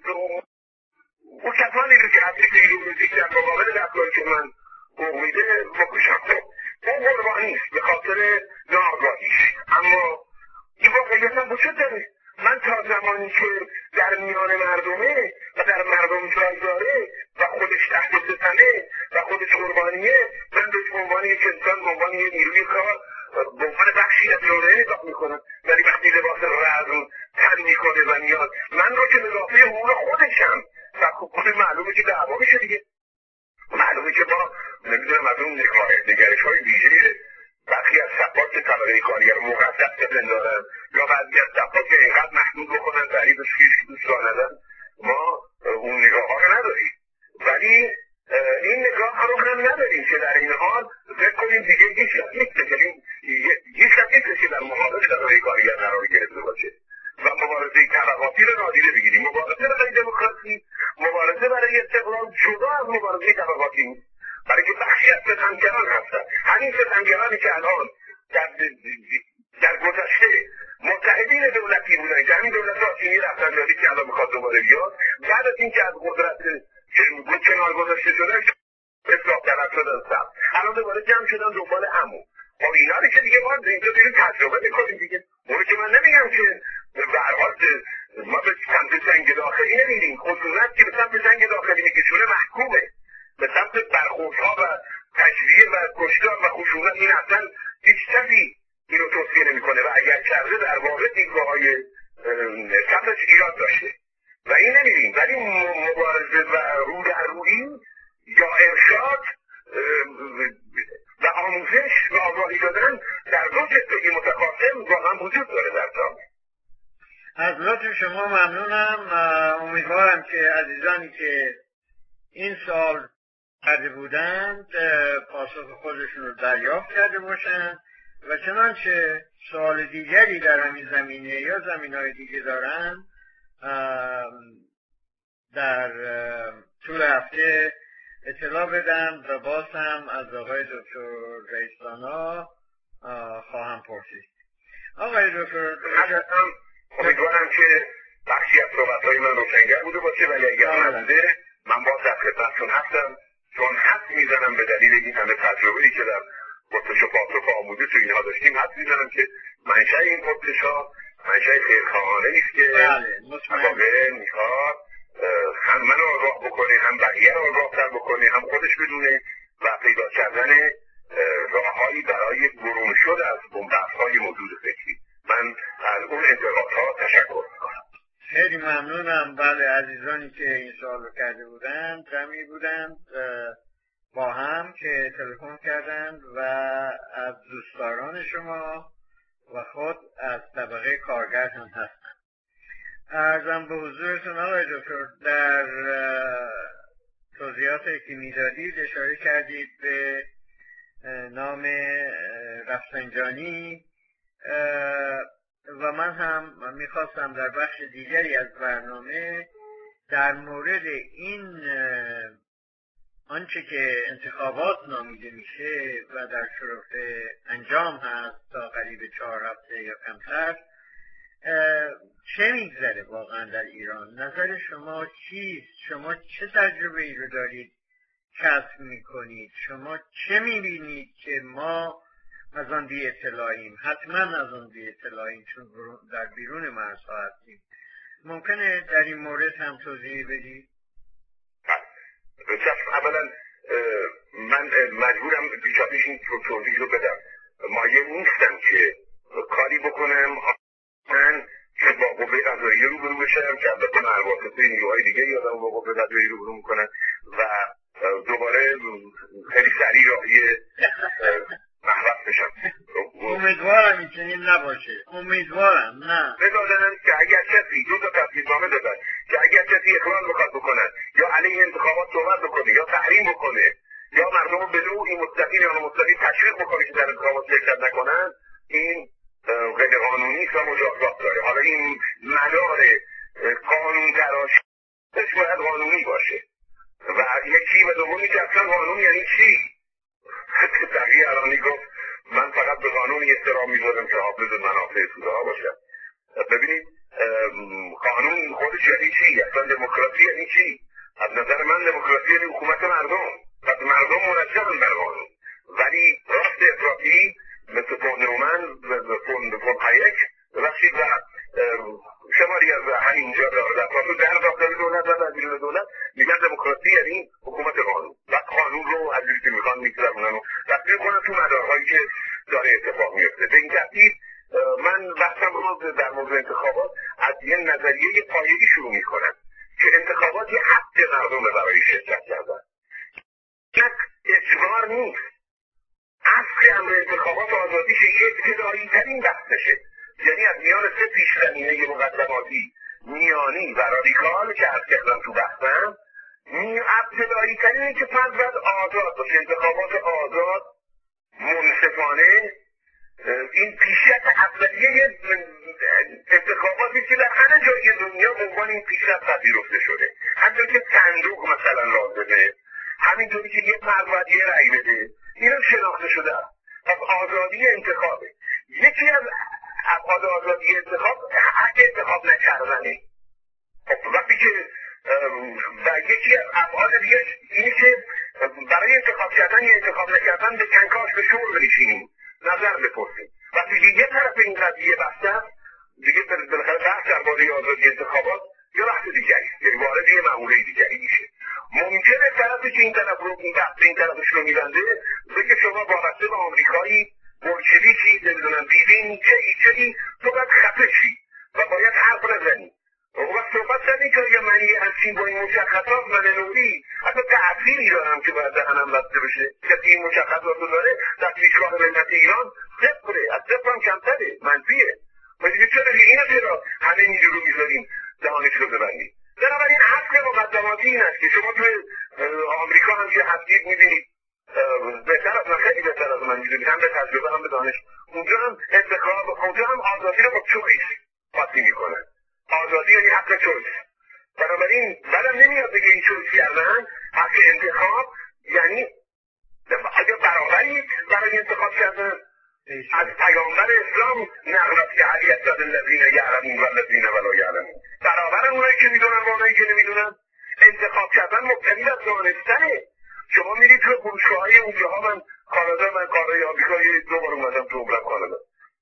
اون کسانی رو که اصلی ایدئولوژیک در مقابل دستگاهی که من حقوق میده بکشم. اون قربانی است به خاطر ناآگاهیش. اما این واقعیت هم وجود داره. من تا زمانی که در میان مردمه و در مردم جای داره و خودش تحت ستمه و خودش قربانیه، من به عنوان یک انسان به عنوان یک نیروی کار به عنوان بخشی از جامعه نگاه میکنم. ولی وقتی لباس رزم تن میکنه و میاد من رو که مدافع حقوق خودشم و خب معلومه که دعوا میشه دیگه. معلومه که ما نمیدونم از اون نگرش های ویژه برخی از صفات که طبقه کارگر مقدس بپندارن یا بعضی از صفات که اینقدر محدود بکنن تعریفش خیلی دوستان ندن، ما اون نگاه ها رو نداریم. ولی این نگاه ها رو هم نداریم که در این حال فکر کنیم دیگه هیچ کس نیست هیچ کس نیست که در مقابل طبقه کارگر قرار گرفته باشه و مبارزه طبقاتی رو نادیده بگیریم. مبارزه برای دموکراسی، مبارزه برای استقلال جدا از مبارزه طبقاتی نیست، برای که بخشی از ستمگران هستن. همین ستمگرانی که الان در, در گذشته متحدین دولتی بودن که همین دولت ها چینی رفتن داری که الان میخواد دوباره بیاد، بعد از اینکه از قدرت کنار گذاشته شدن اصلاح طلب شدن سب الان دوباره جمع شدن دنبال همون. خب اینا رو که دیگه ما اینجا دیگه تجربه میکنیم دیگه. اونو که من نمیگم که به هر حال ما به سمت سنگ داخلی نمیریم. شما ممنونم. امیدوارم که عزیزانی که این سوال کرده بودند پاسخ خودشون رو دریافت کرده باشند و چنانچه سوال دیگری در همین زمینه یا زمینه‌های دیگه دارن در طول هفته اطلاع بدم و باز هم از آقای دکتر رئیسانا خواهم پرسید. آقای دکتر امیدوارم که بخشی از صحبت‌های من روشنگر بوده باشه، ولی اگر نبوده من باز در خدمتتون هستم، چون حد میزنم به دلیل این همه تجربه‌ای که در پرسش و پاسخ آموزش تو اینها داشتیم، حد میزنم که منشأ این پرسش‌ها منشأ خیرخواهانه نیست که واقعا میخواد هم من آگاه بکنه، هم بقیه آگاه‌تر بکنه، هم خودش بدونه و پیدا کردن راههایی برای برون شد از بنبست‌های موجود فکری. من از اون انتقادها تشکر میکنم. خیلی ممنونم. بله، عزیزانی که این سوال رو کرده بودند جمعی بودند با هم که تلفن کردند و از دوستداران شما و خود از طبقه کارگر هم هستند. عرضم به حضورتون آقای دکتر، در توضیحاتی که میدادید اشاره کردید به نام رفسنجانی و من هم میخواستم در بخش دیگری از برنامه در مورد این آنچه که انتخابات نامیده میشه و در شرف انجام هست تا قریب چهار هفته یا کمتر، چه میگذره واقعا در ایران؟ نظر شما چیست؟ شما چه تجربه ای رو دارید کسب میکنید؟ شما چه میبینید که ما از آن بی اطلاعیم؟ حتما از آن بی اطلاعیم چون در بیرون مرزها هستیم. ممکنه در این مورد هم توضیح بدید؟ اولا من مجبورم بیچاپیش این توضیح رو بدم. مایه نیستم که کاری بکنم من که با قوه قضاییه رو برو بشم که البته مرواسط نیروهای دیگه یادم با قوه قضاییه رو برو میکنن و دوباره خیلی سریع راهی محبت بشم. امیدوارم این چنین نباشه. امیدوارم نه بدادن که اگر کسی دو تا تصمیمنامه دادن که اگر کسی اخلال بخواد بکنن یا علیه انتخابات صحبت بکنه یا تحریم بکنه یا مردم به نوعی مستقیم یا نامستقیم تشویق بکنه که در انتخابات شرکت نکنن، این غیر قانونی و مجازات داره. حالا این مدار قانون تراشیش باید قانونی باشه و یکی و دومی که اصلا قانون یعنی چی؟ تقیی علانی گفت من فقط به قانون احترام میذارم که حافظ منافع توده ها باشم. ببینید قانون خودش یعنی چی؟ اصلا دموکراسی یعنی چی؟ از نظر من دموکراسی یعنی حکومت مردم، پس مردم منجمن بر قانون. ولی راست افراطی مثل فون نومن و فون هایک ببخشید و شماری از همینجا در پاسو در داخل دولت و در بیرون دولت میگن دموکراسی یعنی حکومت قانون و قانون رو از جوری که میخوان میگذرونن و تطبیق کنن تو مدارهایی که داره اتفاق میفته. به این ترتیب من بحثم رو در موضوع انتخابات از یه نظریه پایه‌ای شروع میکنم که انتخابات یه حق مردم برای شرکت کردن، یک اجبار نیست. اصل امر انتخابات آزادیش ابتدایی ترین بحثشه، یعنی از میان سه پیش زمینه مقدماتی میانی و رادیکال که از کردم تو بحثم، ابتدایی ترینه که فرد باید آزاد باشه، انتخابات آزاد منصفانه. این پیشرفت اولیه انتخاباتی که در همه جای دنیا به عنوان این پیشرفت پذیرفته شده، همینطور که صندوق مثلا لازمه، همینطوری که یه فرد باید یه رأی بده، اینا شناخته شده است. پس آزادی انتخابه. یکی از ابعاد آزادی انتخاب حق انتخاب نکردنه. خب وقتی که و یکی از ابعاد دیگه اینه که برای انتخاب کردن یا انتخاب نکردن به کنکاش به شور بنشینیم، نظر بپرسیم. وقتی که یه طرف این قضیه بسته دیگه بالاخره بحث درباره آزادی انتخابات یه وقت دیگری یعنی وارد یه معموله دیگری میشه. ممکنه طرفی که این طرف رو این بحث این طرفش رو میبنده بگه شما وابسته به آمریکایی بولشویکی نمیدونم بیدین چه ای چه ای تو باید خفه شی و باید حرف نزنی. وقت صحبت زنی که یا من یه همچین با این مشخصات من نوری حتی تأثیری دارم که باید دهنم بسته بشه. کسی این مشخصات رو داره در پیشگاه ملت ایران صفره، از صفر هم کمتره، منفیه. و دیگه چرا اینو چرا همه اینجور رو میذاریم مقدماتی این است که شما توی آمریکا هم که هستید میبینید، بهتر از من، خیلی بهتر از من میدونید، هم به تجربه هم به دانش، اونجا هم انتخاب، اونجا هم آزادی رو با چویس قاطی میکنن. آزادی یعنی حق چویس. بنابراین بعدم نمیاد بگه این چویس کردن، حق انتخاب یعنی اگر برابری برای انتخاب کردن. از پیامبر اسلام نقل است که علی اسد الذین یعلمون و الذین ولا یعلمون، برابر اونایی که میدونن و اونایی که نمیدونن. انتخاب کردن مبتنی بر دانستنه. شما میرید توی فروشگاه‌های اونجاها، من کانادا، من کارهای آمریکایی دو بار اومدم تو عمرم کانادا،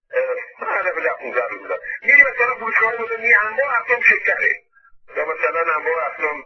من هدف ده پونزده روز بودم، میری مثلا فروشگاه‌های بودن انواع اقسام شکره یا مثلا انواع اقسام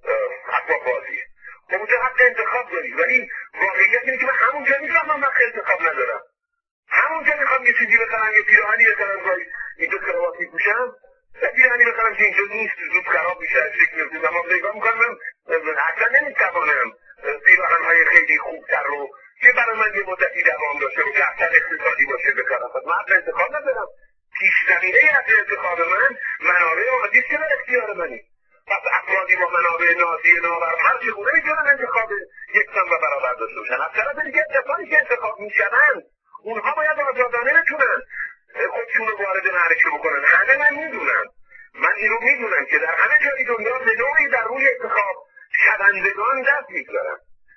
اسباب بازی، خب اونجا حق انتخاب داری، ولی واقعیت اینه که من همونجا میفهمم من حق انتخاب ندارم. همونجا میخوام یه چیزی بخرم، یه پیراهنی بخرم، گاهی اینجا کراوات میپوشم، یه پیراهنی بخرم که اینجا نیست، زود خراب میشه، از شکل میفته، اما نگاه میکنم اصلا نمیتوانم پیراهن‌های خیلی خوبتر رو که برای من یه مدتی دوام داشته و بهتر اقتصادی باشه بخرم. پس من حق انتخاب ندارم. پیش زمینه حق انتخاب من منابع عادی که در اختیار منی. پس افرادی با منابع نازی نابر هر چگونه میتونن انتخاب یکسان و برابر داشته باشن. از طرف دیگه کسانی که انتخاب میشوند اونها باید آزادانه بتونن خودشون رو وارد معرکه بکنن. همه من میدونم، من این رو میدونم که در همه جای دنیا به نوعی در روی انتخاب شوندگان دست میگذارن.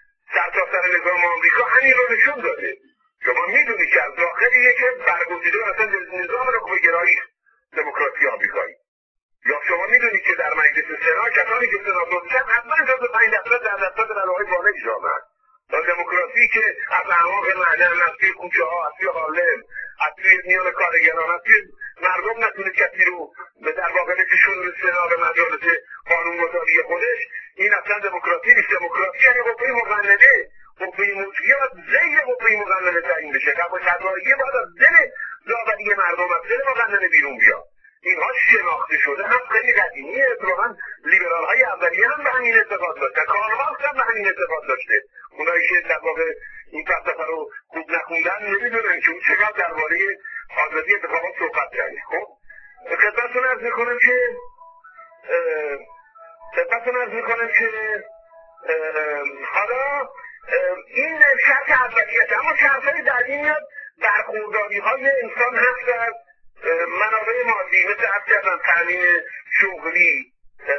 سرتاسر نظام آمریکا همین رو نشون داده. شما میدونید که از داخل یک برگزیده اصلا نظام رکوبگرایی دموکراسی آمریکایی، یا شما میدونید که در مجلس سنا کسانی که سناتور میشن حتما جزو پنج درصد در درصد بلاهای بالای جامعه. دموکراسی که از اعماق معدن، از توی کوچه ها، از توی هارلم، از توی میان کارگران، از توی مردم نتونه کسی رو در واقع بکشون به سنا به مجالس قانونگذاری خودش، این اصلا دموکراسی نیست. دموکراسی یعنی قوه مقننه، قوه مجریه باید زیر قوه مقننه تعیین بشه، قوه قضاییه باید از دل داوری مردم، از دل مقننه بیرون بیاد. اینها شناخته شده، هم خیلی قدیمیه. اتفاقا لیبرال های اولیه هم به همین اعتقاد داشتن، کارل مارکس هم به همین اعتقاد داشته. اونایی که در واقع این فلسفه رو خوب نخوندن نمیدونن که اون چقدر درباره آزادی انتخابات صحبت کرد. خب خدمتتون عرض میکنم که خدمتتون عرض میکنم که حالا این شرط اولیت، اما شرطهای بعدی میاد برخورداری های انسان هست از منابع مادی، مثل عرض کردن تامین شغلی،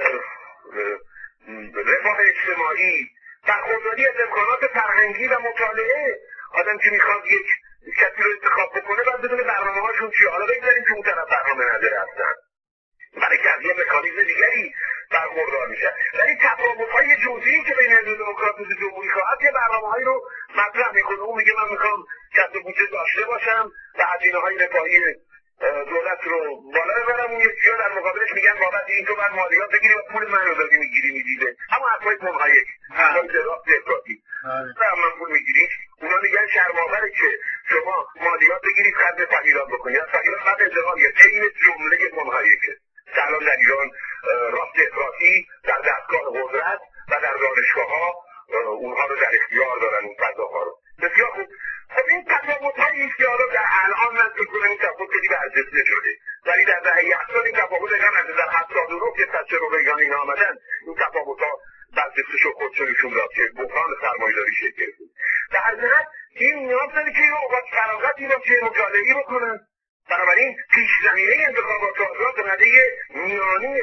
رفاه اجتماعی، برخورداری از امکانات فرهنگی و مطالعه. آدم که میخواد یک کسی رو انتخاب بکنه باید بدونه برنامه هاشون چیه. حالا بگذاریم که اون طرف برنامه نداره هستن، برای که از یه مکانیزم دیگری برخوردار میشه. ولی تفاوت‌های جزئی که بین حزب دموکرات و جمهوری خواهد یه برنامه‌هایی رو مطرح میکنه. اون میگه من میخوام کسب بودجه داشته باشم و هزینه‌های رفاهی دولت رو بالا ببرم. اون یکی ها در مقابلش میگن بابت این تو من مالیات بگیری و پول من رو دادی میگیری میدیده. اما حرفای منهایک، حرفای درست افراطی، و من پول میگیری. اونا میگن شرم‌آوره که شما مالیات بگیرید خرج فقیران بکنید. از فقیران خرج انتقالیه. این جمله منهایکه. الان در ایران راست افراطی در دستگاه قدرت و در دانشگاه‌ها اونها رو در اختیار دارن، این فضاها رو. بسیار خوب. خب این تفاوت‌هایی است که حالا در الان من فکر کنم این تفاوت خیلی برجسته شده، ولی در دهه هفتاد این تفاوت هم از در هفتاد و نه که تچر و ریگان اینا آمدن این تفاوت‌ها برجسته شد، خودشونشون داد که بحران سرمایه‌داری شکل گرفت. در ضمن این نیاز داره که یه اوقات فراغتی باشه، مطالعه‌ای بکنن. بنابراین پیش زمینه انتخابات آزاد به نده میانی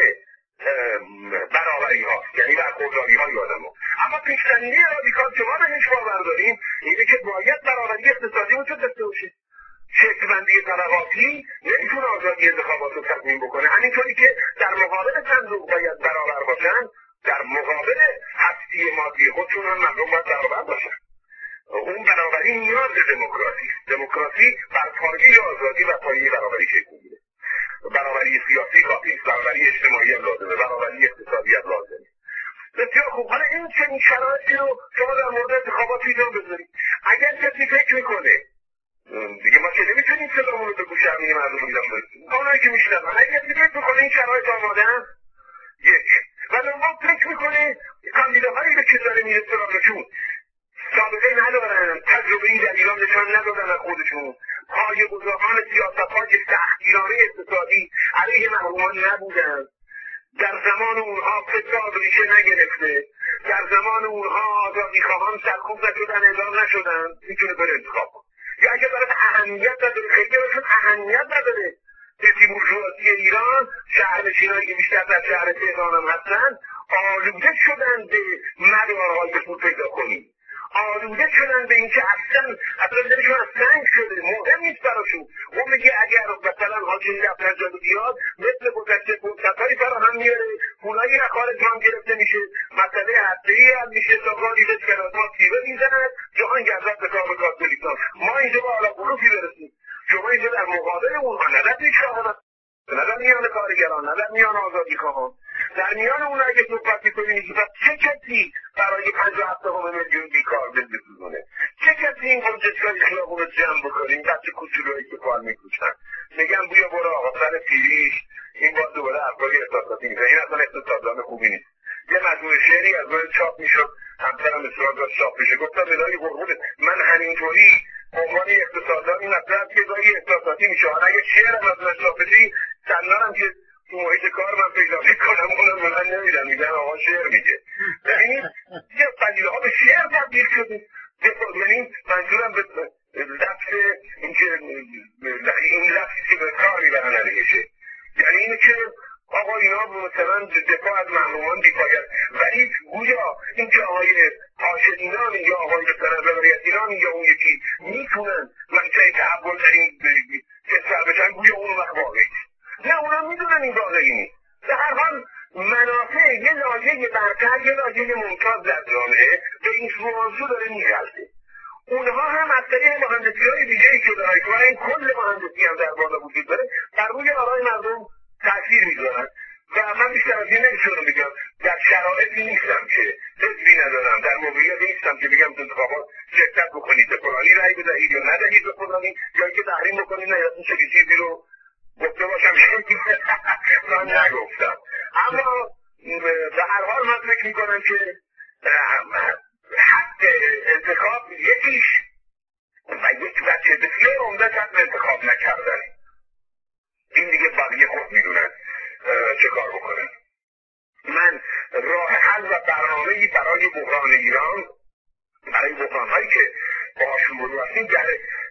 برابری هاست، یعنی برخورداری های آدم ها. اما پیش زمینه رادیکال که ما بهش باور داریم اینه که باید برابری اقتصادی وجود داشته باشه. شکل‌بندی طبقاتی نمیتونه آزادی انتخابات رو تضمین بکنه. همینطوری که در مقابل صندوق باید برابر باشن، در مقابل هستی مادی خودشون هم مردم باید برابر باشن. اون برابری نیاز دموکراسی است. دموکراسی بر پایه آزادی و پایه برابری شکل میگیره. برابری سیاسی کافی است، برابری اجتماعی هم لازمه، برابری اقتصادی هم لازمه. بسیار خوب. حالا این چنین شرایطی رو شما در مورد انتخابات ایران بذارید. اگر کسی فکر میکنه دیگه ما که نمیتونیم صدامون رو به گوش همه مردم ایران برسیم، اونایی که میشنن اگر کسی فکر میکنه این شرایط آماده هم یک و دوم فکر میکنه کاندیداهایی به که داره میرسه راهشون سابقه ندارن، تجربه‌ای در ایران نشان ندادن از خودشون، پایه‌گذاران سیاست‌های سختگیرانه اقتصادی علیه محرومان نبودن در زمان اونها فساد ریشه نگرفته، در زمان اونها آزادی خواهان سرکوب نشدن، اعدام نشدن، میتونه بره انتخاب کنه. یا اگه برای اهمیت نداره، خیلی براشون اهمیت نداره، دستی بورژوازی ایران، شهرنشینایی که بیشتر در شهر تهران هم هستن، آلوده شدن به مدارهای بود پیدا کنیم، آلوده شدن به اینکه اصلا اصلا دلشون از سنگ شده، مهم نیست براشون. اون میگه اگر مثلا حاکم دفترجاده بیاد مثل گذشته فرصتهایی فراهم میاره، پولایی از خارج هم گرفته میشه، مسئله هسته‌ای هم میشه، ساقالی به کلاسات سیبه میزند، جهان گردد به کام کاتولیکان. ما اینجا با علا بروفی برسیم، شما اینجا در مقابل اونها نه در پیشاهمت، نه در میان کارگران، نه در میان آزادی خواهان، در میان اون اگه صحبت میکنی که چه کسی برای پنجاه هفتم میلیون بیکار بزنونه، چه کسی این گنجشگاه خیابون رو جمع بکنیم، بچه کوچولویی که کار میکوشن میگن بویا برو آقا سر پیریش این باز دوباره افرادی احساساتی میزن. این اصلا اقتصاددان خوبی نیست. یه مجموعه شعری از باید چاپ میشد، همسرم اصرار داشت چاپ بشه، گفتم الهی قربونت من همینطوری عنوان اقتصاددان این مطلب که گاهی احساساتی میشه، اگه شعرم از من چاپ بشی سندانم که تو محیط کار من پیدا میکنم اونم من نمیدم، میگن آقا شعر میگه. یعنی یه پدیده ها به شعر تبدیل شده. یعنی منظورم به لفظ اینکه این لفظی که به کار میبرن علیهشه، یعنی اینه که آقا اینا مثلا دفاع از محرومان بیپاید، ولی گویا این که آقای حاشدینان یا آقای ولایتیان یا اون یکی میتونن منشأ تحول در این کشور بشن، گویا اون وقت واقعی نه، اونا میدونن این واقعی نیست. به هر حال منافع یه لایه برتر، یه لایه ممتاز در جامعه به این موضوع داره می‌خلطه. اونها هم از طریق مهندسی‌های دیگه‌ای که دارن که این کل مهندسی هم در بالا وجود داره، بر روی آرای مردم تاثیر می‌ذارن. و من بیشتر از این نمی‌تونم بگم، در شرایطی نیستم که حزبی ندارم، در موقعیتی نیستم که بگم تو انتخابات شرکت بکنید، به فلانی رأی بدهید یا ندهید به فلانی، یا اینکه تحریم بکنید نه یا چه چیزی رو گفته باشم من نگفتم. اما به هر حال من فکر میکنم که حق انتخاب یکیش و یک بچه بسیار عمده حق انتخاب نکردن، این دیگه بقیه خود میدونن چه کار بکنن. من راه حل و برنامه‌ای برای بحران ایران، برای بحران‌هایی که باشون برو هستیم در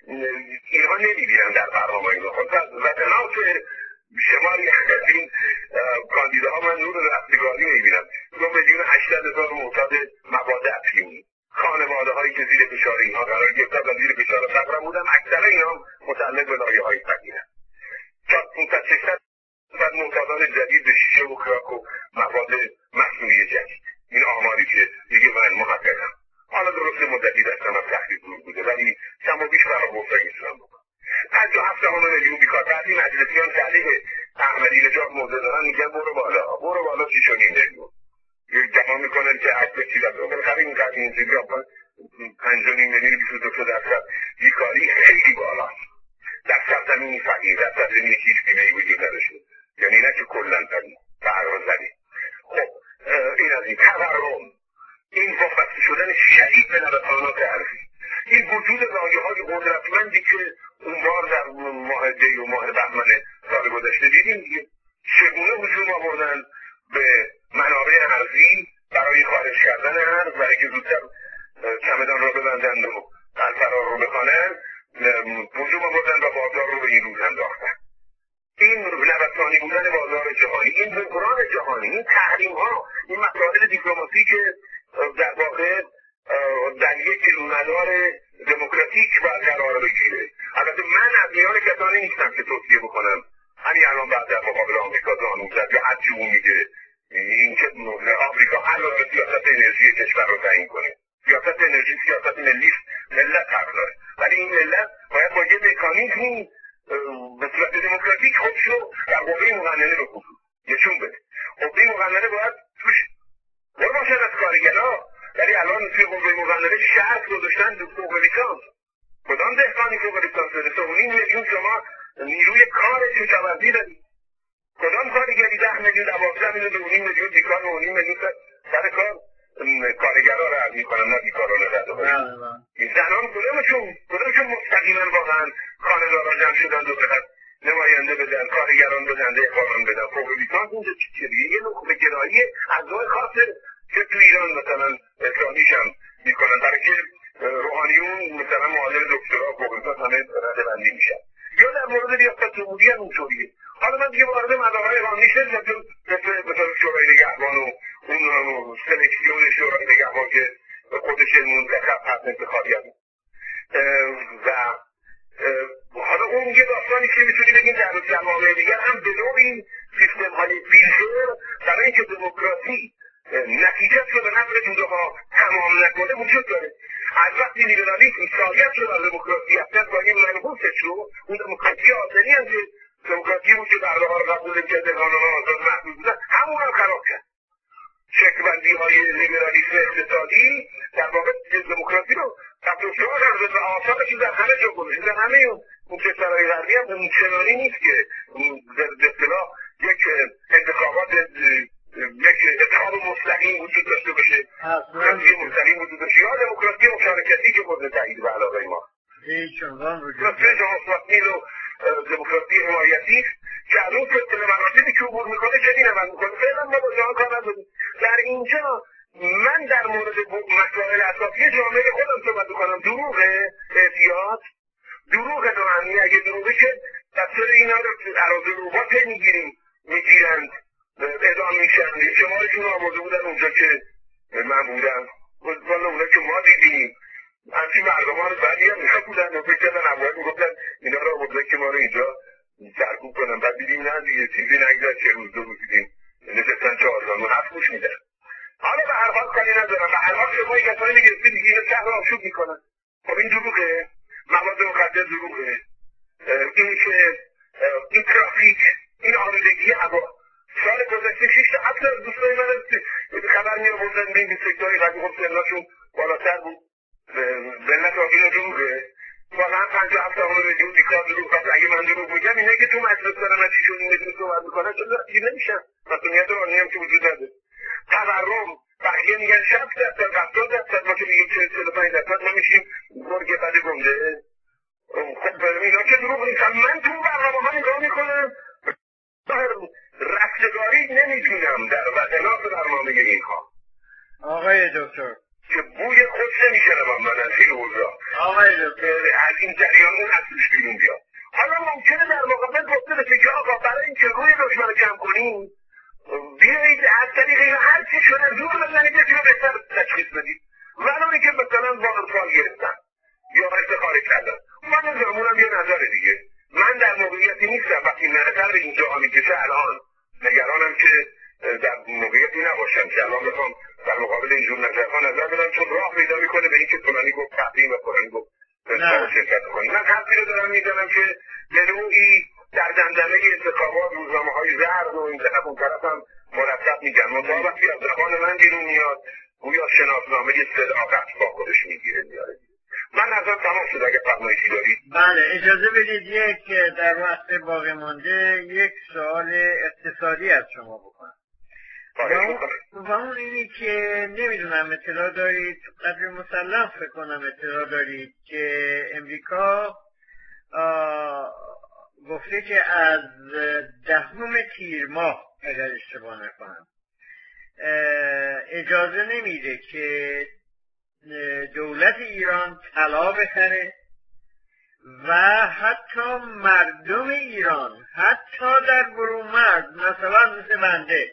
اینها نمیبینم در برنامه اینا خود و تناف شماری از این کاندیداها من نور رستگاری میبینم. دو میلیون هشتصد هزار معتاد مواد افیونی، خانواده هایی که زیر فشار اینها قرار گرفتن و زیر فشار فقر بودن، اکثر اینها متعلق به لایه های فقیرن. تا پانصد ششصد و معتادان جدید به شیشه و کراک و مواد مصنوعی جدید، این آماری که دیگه من محققم. حالا درست مدتی دستم از تحقیق دور بوده ولی کم و بیش برای گفتن میتونم بکنم. پنجاه و هفت میلیون بیکار. بعضی مجلسیان تعلیق احمدی نژاد موضع دارن میگن برو بالا، برو بالا شیش و نیم میلیون. جمع میکنن که عکس چیز از اون بخری اینقدر اینجوری آقا پنج و نیم میلیون بیست و دو درصد بیکاری خیلی بالاست. در سرزمین فقیر، در سرزمین هیچ بیمه‌ای وجود نداشته. یعنی نه که کلا فرق زدی. خب این از این تورم، این وابسته شدن شدید به نوسانات ارزی، این وجود لایه‌های قدرتمندی که اون بار در ماه دی و ماه بهمن سال گذشته دیدیم دیگه، چگونه هجوم آوردن به منابع ارزی برای خارج کردن ارز، برای که زودتر چمدان رو ببندن و فرار رو بخوانن، هجوم آوردن و بازار رو به این روز انداختن. این نوسانی بودن بازار جهانی، این بحران جهانی، این تحریم ها، این مسائل دیپلماسی که در واقع در یک مدار دموکراتیک باید قرار بگیره. البته من از میان کسانی نیستم که توصیه بکنم همین الان بعد در مقابل آمریکا زانو زد یا هرچی اون میگه این که آمریکا علاوه سیاست انرژی کشور رو تعیین کنه. سیاست انرژی سیاست ملی ملت حق داره، ولی این ملت باید با یه مکانیزمی به صورت دموکراتیک خودش رو در قوه مقننه رو خصوص نشون بده. قوه مقننه باید توش برو باشن از کارگرها، ولی الان توی قوه مقننه شرط گذاشتن فوق لیسانس. کدام دهقانی فوق لیسانس داره؟ سه و نیم میلیون شما نیروی کار کشاورزی دارید. کدام کارگری ده میلیون دوازده میلیون دو و نیم میلیون بیکار و نیم میلیون سر کار کارگرها رو عرض میکنم، نه بیکاران رو رد کنیم. این زنان کدامشون کدامشون مستقیما واقعا خانه‌دارا جمع شدن دو طرف نماینده بدن، کارگران بدن، دهقانان بدن، فوق لیسانس اینجا چی چیه؟ یه نوع خاصه که تو ایران مثلا اصلاحیش هم میکنن، برای که روحانیون مثلا معادل دکترا فوق‌لیسانس همه ردبندی میشن. یا در مورد ریاست جمهوری هم اونطوریه. حالا من دیگه وارد مدارهای ایران نشدم، چون مثلا شورای نگهبان و اون سلکسیون شورای نگهبان که خودش منتخب هست انتخابی هم و حالا اون یه داستانی که میتونی بگیم در جوامع دیگر هم به نوع این سیستم های فیلتر برای اینکه دموکراسی نتیجه رو به نفع جودها تمام نکنه وجود داره. از وقتی لیبرالیسم سالیت رو بر دموکراسی افتاد با این منحوسش رو، اون دموکراسی آزادی هم که دموکراسی بود که برده ها رو قبول کرده قانون‌ها آزاد محدود بودن، همون هم خراب کرد. شکل‌بندی های لیبرالیسم اقتصادی در واقع دموکراسی رو تفسیر کرده و آثارش در همه جا گذاشته. در همه اون کشورهای غربی هم اون چنانی نیست که به اصطلاح یک انتخابات یک اتحاد مستقیم وجود داشته باشه، دموکراسی مستقیم وجود داشته یا دموکراسی مشارکتی که مورد تایید به علاقه ما. هیچ عنوان وجود نداره. دموکراسی حمایتی که از اون سلسله مراتبی که عبور میکنه جدی نمند میکنه. فعلا ما با جهان کار نداریم. در اینجا من در مورد مسائل اساسی جامعه خودم صحبت میکنم. دروغه احتیاط، دروغ نوعی. اگه دروغه که دستور اینا رو اراضی روبات میگیریم میگیرند اعدام میشن. شمارشون آورده بودن اونجا که من بودم، والا اونا که ما دیدیم همچین مردمان بعدی هم میخواه بودن و فکر کردن اول میگفتن اینا را آورده که ما رو اینجا سرکوب کنن. بعد دیدیم نه دیگه چیزی نگذشت، چه روز دو روز دیدیم نشستن چهارزان و هفت گوش میدن. حالا به هر حال کاری ندارم، به هر حال شما این کسانی میگرسید دیگه اینو شهر آشوب میکنن. خب این دروغه، مواد مخدر دروغه، این که این ترافیک، این آلودگی هوا. سال گذشته شش تا هفت از دوستای من خبر می‌آوردن این سکتورهای قدیم خب سنشون بالاتر بود. ملت آقین دروغه. واقعا پنجاه هفت تا میلیون بیکار دروغ. پس اگه من دروغ میگم اینه که تو مجلس دارن از چیشون این میلیون صحبت میکنن چون دیگه نمیشن. مسئولیت آنی هم که وجود نداره. تورم بقیه میگن شصت درصد هفتاد درصد، ما که میگیم چهل و پنج درصد ما میشیم گرگ بد گنده. خب اینا که دروغ نیستن. من تو برنامه‌ها نگاه میکنم رفتگاری نمیتونم در وزنات برنامه اینها. آقای دکتر که بوی خوش نمیشنم من از این اوضاع. آقای دکتر از این جریان اون اصلش بیرون بیاد. حالا ممکنه در مقابل گفته بشه که آقا برای این که روی دشمن رو کم کنیم بیایید از طریق این هر چی شده دور بزنید یه رو بهتر تشخیص بدید. ولو که مثلا وارنفال گرفتن یا افتخاری کردن، من نظرم اونم یه نظر دیگه. من در موقعیتی نیستم وقتی نظر به اینجا میکشه الان نگرانم که در موقعیتی نباشم که الان بخوام در مقابل اینجور نظرها نظر بدم، چون راه پیدا میکنه به اینکه فلانی گفت تحریم و فلانی گفت شرکت کنیم. من حرفی رو دارم میزنم که به نوعی در دندنه انتخابات روزنامه‌های زرد و این طرف اون طرف هم مرتب میگن. منتها وقتی از زبان من بیرون میاد گویا شناسنامه صداقت با خودش میگیره میاره. من نظر تمام شد. اگه فرمایشی دارید. بله اجازه بدید یک در وقت باقی مانده یک سوال اقتصادی از شما بکنم. و اون اینی که نمیدونم اطلاع دارید، قدر مسلم فکر کنم اطلاع دارید که امریکا گفته که از دهم تیر ماه اگر اشتباه نکنم اجازه نمیده که دولت ایران طلا بخره و حتی مردم ایران حتی در برومرز مثلا مثل بنده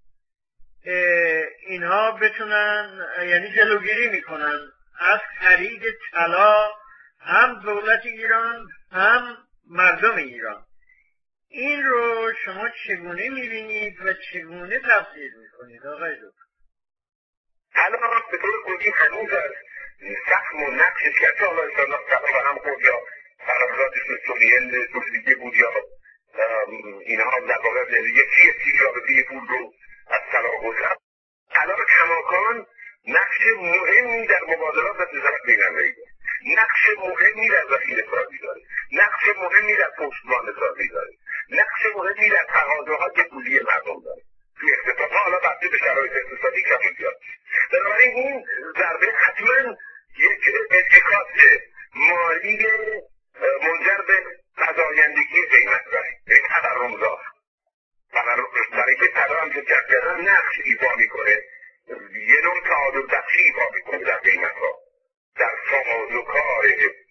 اینها بتونن، یعنی جلوگیری میکنن از خرید طلا، هم دولت ایران هم مردم ایران. این رو شما چگونه میبینید و چگونه تفسیر میکنید آقای دکتر؟ حالا به طور کلی هنوز از سهم و نقش شرکت حالا انسان طلا هم خود یا قراردادش سوریل سوسیدگی بود یا اینها در واقع یکی یکی رابطه پول رو از طلا گذرد. طلا کماکان نقش مهمی در مبادلات و تجارت بین‌المللی داره، نقش مهمی در ذخیره سازی داره، نقش مهمی در پشتوانه سازی داره، نقش مهمی در تقاضاهای پولی مردم داره. توی اقتصاد حالا بسته به شرایط اقتصادی کم زیاد. بنابراین این ضربه حتما یک انعکاس مالی منجر به فزایندگی قیمت داره، یک تورمزا. برای که طلا هم که کردن نقش ایفا میکنه، یه نوع تعادل بخشی ایفا میکنه در قیمت ها، در ساز و کار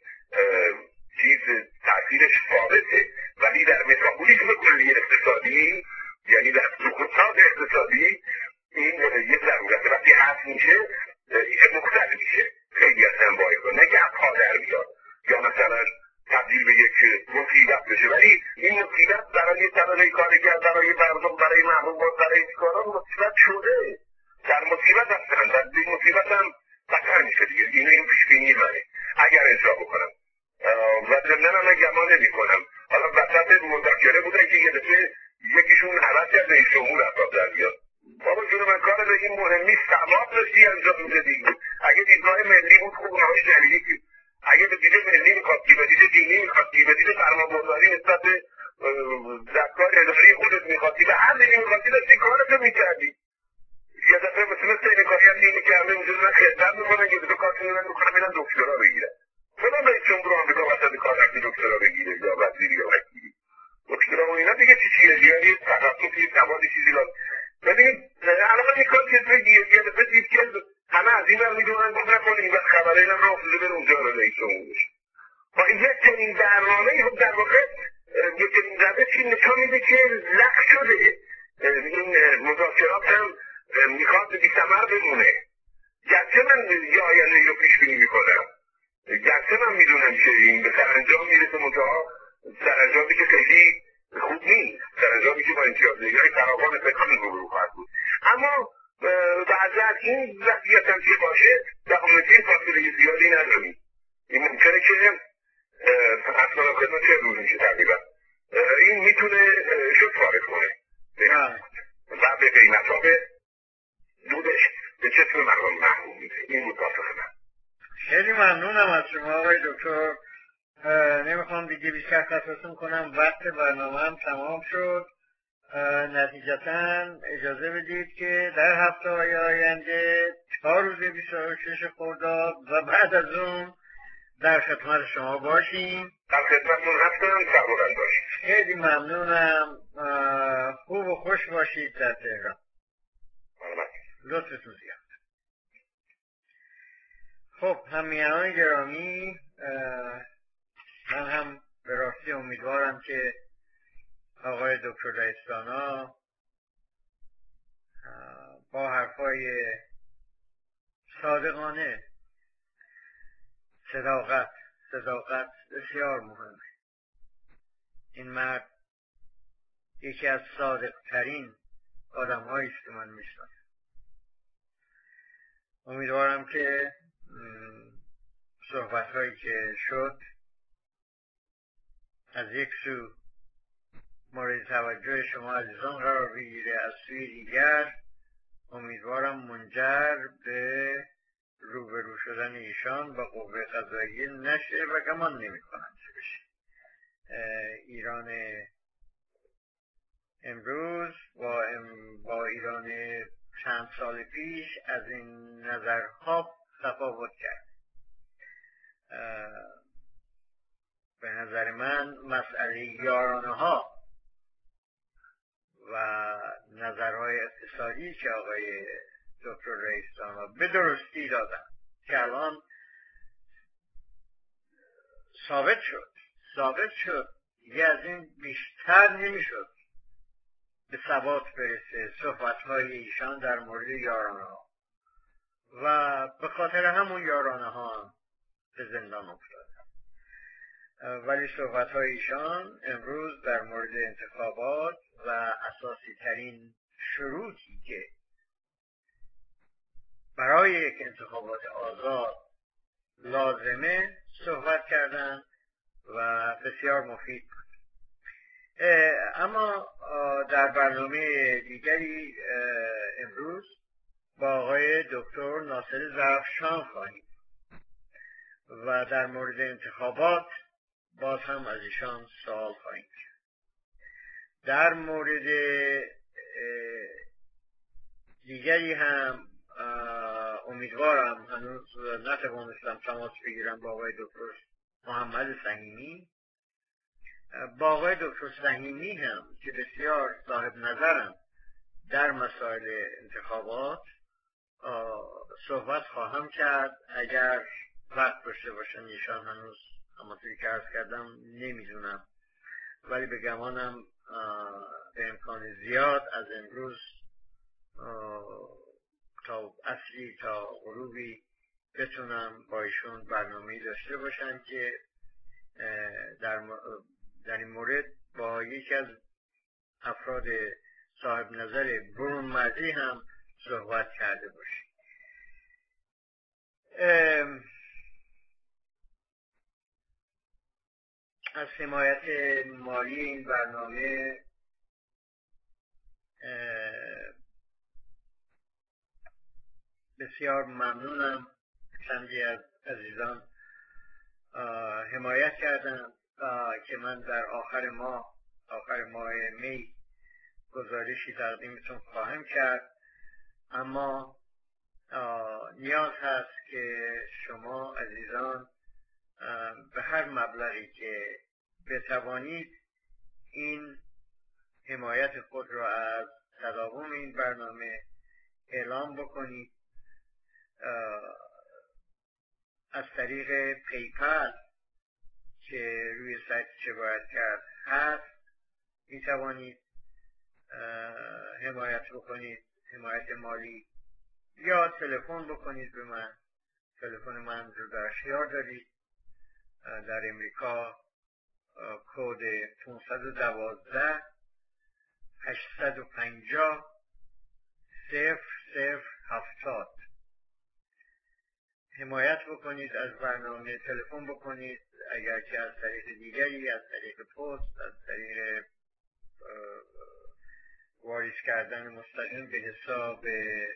چیز تأثیرش ثابته، ولی در متابولیسم کلی اقتصادی، یعنی در سقوطات اقتصادی، این یه ضرورت وقتی هست میشه مختل میشه، خیلی از انواعی کنه، نه که اپها در بیاد یا مثلا تبدیل به یک مصیبت بشه، ولی این مصیبت برای طبقه کارگر، برای مردم، برای محبوبات، برای کاران مصیبت شده، در مصیبت هستن، در این مصیبت هم بطر میشه دیگه. اینو این پیشبینی منه اگر اجرا بکنم و ضمناً من گمان نمی کنم. حالا وسط مذاکره بودن که یه دفعه یکیشون حوض کرد رئیس جمهور اصلا در بیاد. بابا جون من کار به این مهم نیست، ثواب رسی انجام میده دیگه. اگه دیدگاه ملی بود خوب نهاش دلیلی، اگه به دیده ملی میخواستی، به دیده دینی میخواستی، به دیده فرمانبرداری نسبت به زکار اداری خودت میخواستی، به هر دینی میخواستی دستی کارتو میکردی. یه دفعه مثل سینکاری هم دینی که همه اونجا من خدمت میکنن که دو کارتون من میکنم میرن دکترا بگیرن. فلان رئیس جمهور آمریکا وسط کار رفتی دکترا بگیره یا وزیری یا وکیلی. دکترا و اینا دیگه چی چیه؟ یعنی تخصصی سوادی چیزی لازم. ببین الان این کار که بگیر یه دفعه دید که همه از این ور میدونن گفت نکنه این وقت خبره اینم را افتاده بره اونجا رو رئیس جمهور بشه. با این یک چنین برنامه‌ای هم در واقع یک چنین روش چی نشان میده که لغو شده. این مذاکرات هم میخواد بی ثمر بمونه. گرچه من یه آینده رو پیش بینی میکنم، گرچه من میدونم که این به سرانجام میرسه، منتها سرانجامی که خیلی خوب نیست، سرانجامی که با امتیازدهی‌های فراوان فکران روبرو خواهد بود. اما بعد از این وضعیت هم که باشه در امتی فاصله زیادی نداریم. این ممکنه که اصلا خدمت چه روز میشه تقریبا این میتونه شد فارغ کنه و به قیمت ها به دودش به چطور مردم محبوب میده. این متاسف من. خیلی ممنونم از شما آقای دکتر. نمیخوام دیگه بیشتر خصوصون کنم، وقت برنامه هم تمام شد. نتیجتا اجازه بدید که در هفته های آینده تا روز بیست و شش خرداد و بعد از اون در خدمت شما باشیم. در خدمتتون هستم، سربلند باشید. خیلی ممنونم. خوب و خوش باشید در تهران. لطفتون زیاد. خب همیهنان گرامی، من هم به راستی امیدوارم که آقای دکتر رئیس‌دانا با حرفای صادقانه، صداقت صداقت بسیار مهمه. این مرد یکی از صادقترین آدم‌هایی است که من میشناسم. امیدوارم که صحبت‌هایی که شد از یک سو مورد توجه شما عزیزان قرار بگیره، از سوی دیگر امیدوارم منجر به روبرو شدن ایشان با قوه قضاییه نشه و گمان نمی کنم چه بشه. ایران امروز با, ام با ایران چند سال پیش از این نظرها تفاوت کرد. به نظر من مسئله یارانه ها و نظرهای اقتصادی که آقای دکتر رئیس‌دانا به درستی دادن که الان ثابت شد ثابت شد یه از این بیشتر نمیشد به ثبات برسه صحبت‌های ایشان در مورد یارانه ها و به خاطر همون یارانه ها به زندان افتاد. ولی صحبت‌های ایشان امروز در مورد انتخابات و اساسی ترین شروطی که برای یک انتخابات آزاد لازمه صحبت کردن و بسیار مفید بود. اما در برنامه دیگری امروز با آقای دکتر ناصر ظرفشان خواهیم و در مورد انتخابات باز هم از ایشان سوال خواهیم کرد. در مورد دیگری هم امیدوارم، هنوز نتوانستم تماس بگیرم با آقای دکتر محمد فهیمی، با آقای دکتر سهیمی هم که بسیار صاحب نظرم در مسائل انتخابات صحبت خواهم کرد اگر وقت داشته باشن. ایشان هنوز همونطوری که عرض کردم نمیدونم، ولی به گمانم به امکان زیاد از امروز تا اصلی تا غروبی بتونم با ایشون برنامه‌ای داشته باشن که در, در این مورد با یکی از افراد صاحب نظر برون مرزی هم صحبت کرده باشیم. از حمایت مالی این برنامه بسیار ممنونم. چندی از عزیزان حمایت کردن که من در آخر ماه آخر ماه می گزارشی تقدیمتون خواهم کرد، اما نیاز هست که شما عزیزان به هر مبلغی که بتوانید این حمایت خود را از تداوم این برنامه اعلام بکنید. از طریق پیپل که روی سایت چه باید کرد هست می توانید حمایت بکنید، حمایت مالی، یا تلفن بکنید به من. تلفن من رو در اختیار دارید. در امریکا کد پانصد و دوازده هشتصد و پنجاه صفر صفر هفتاد. حمایت بکنید از برنامه، تلفن بکنید. اگر که از طریق دیگری، از طریق پست، از طریق واریز کردن مستقیم به حساب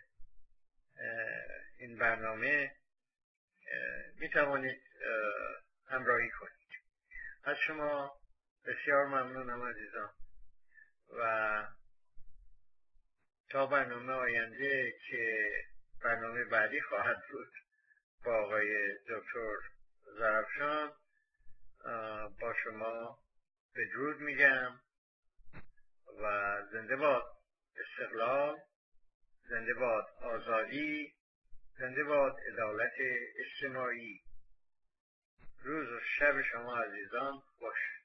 این برنامه می توانید همراهی کنید. از شما بسیار ممنونم عزیزان و تا برنامه آینده که برنامه بعدی خواهد بود با آقای دکتر زرافشان، با شما بدرود میگم و زنده باد استقلال، زنده باد آزادی، زنده باد عدالت اجتماعی. روز و شب شما عزیزان خوش.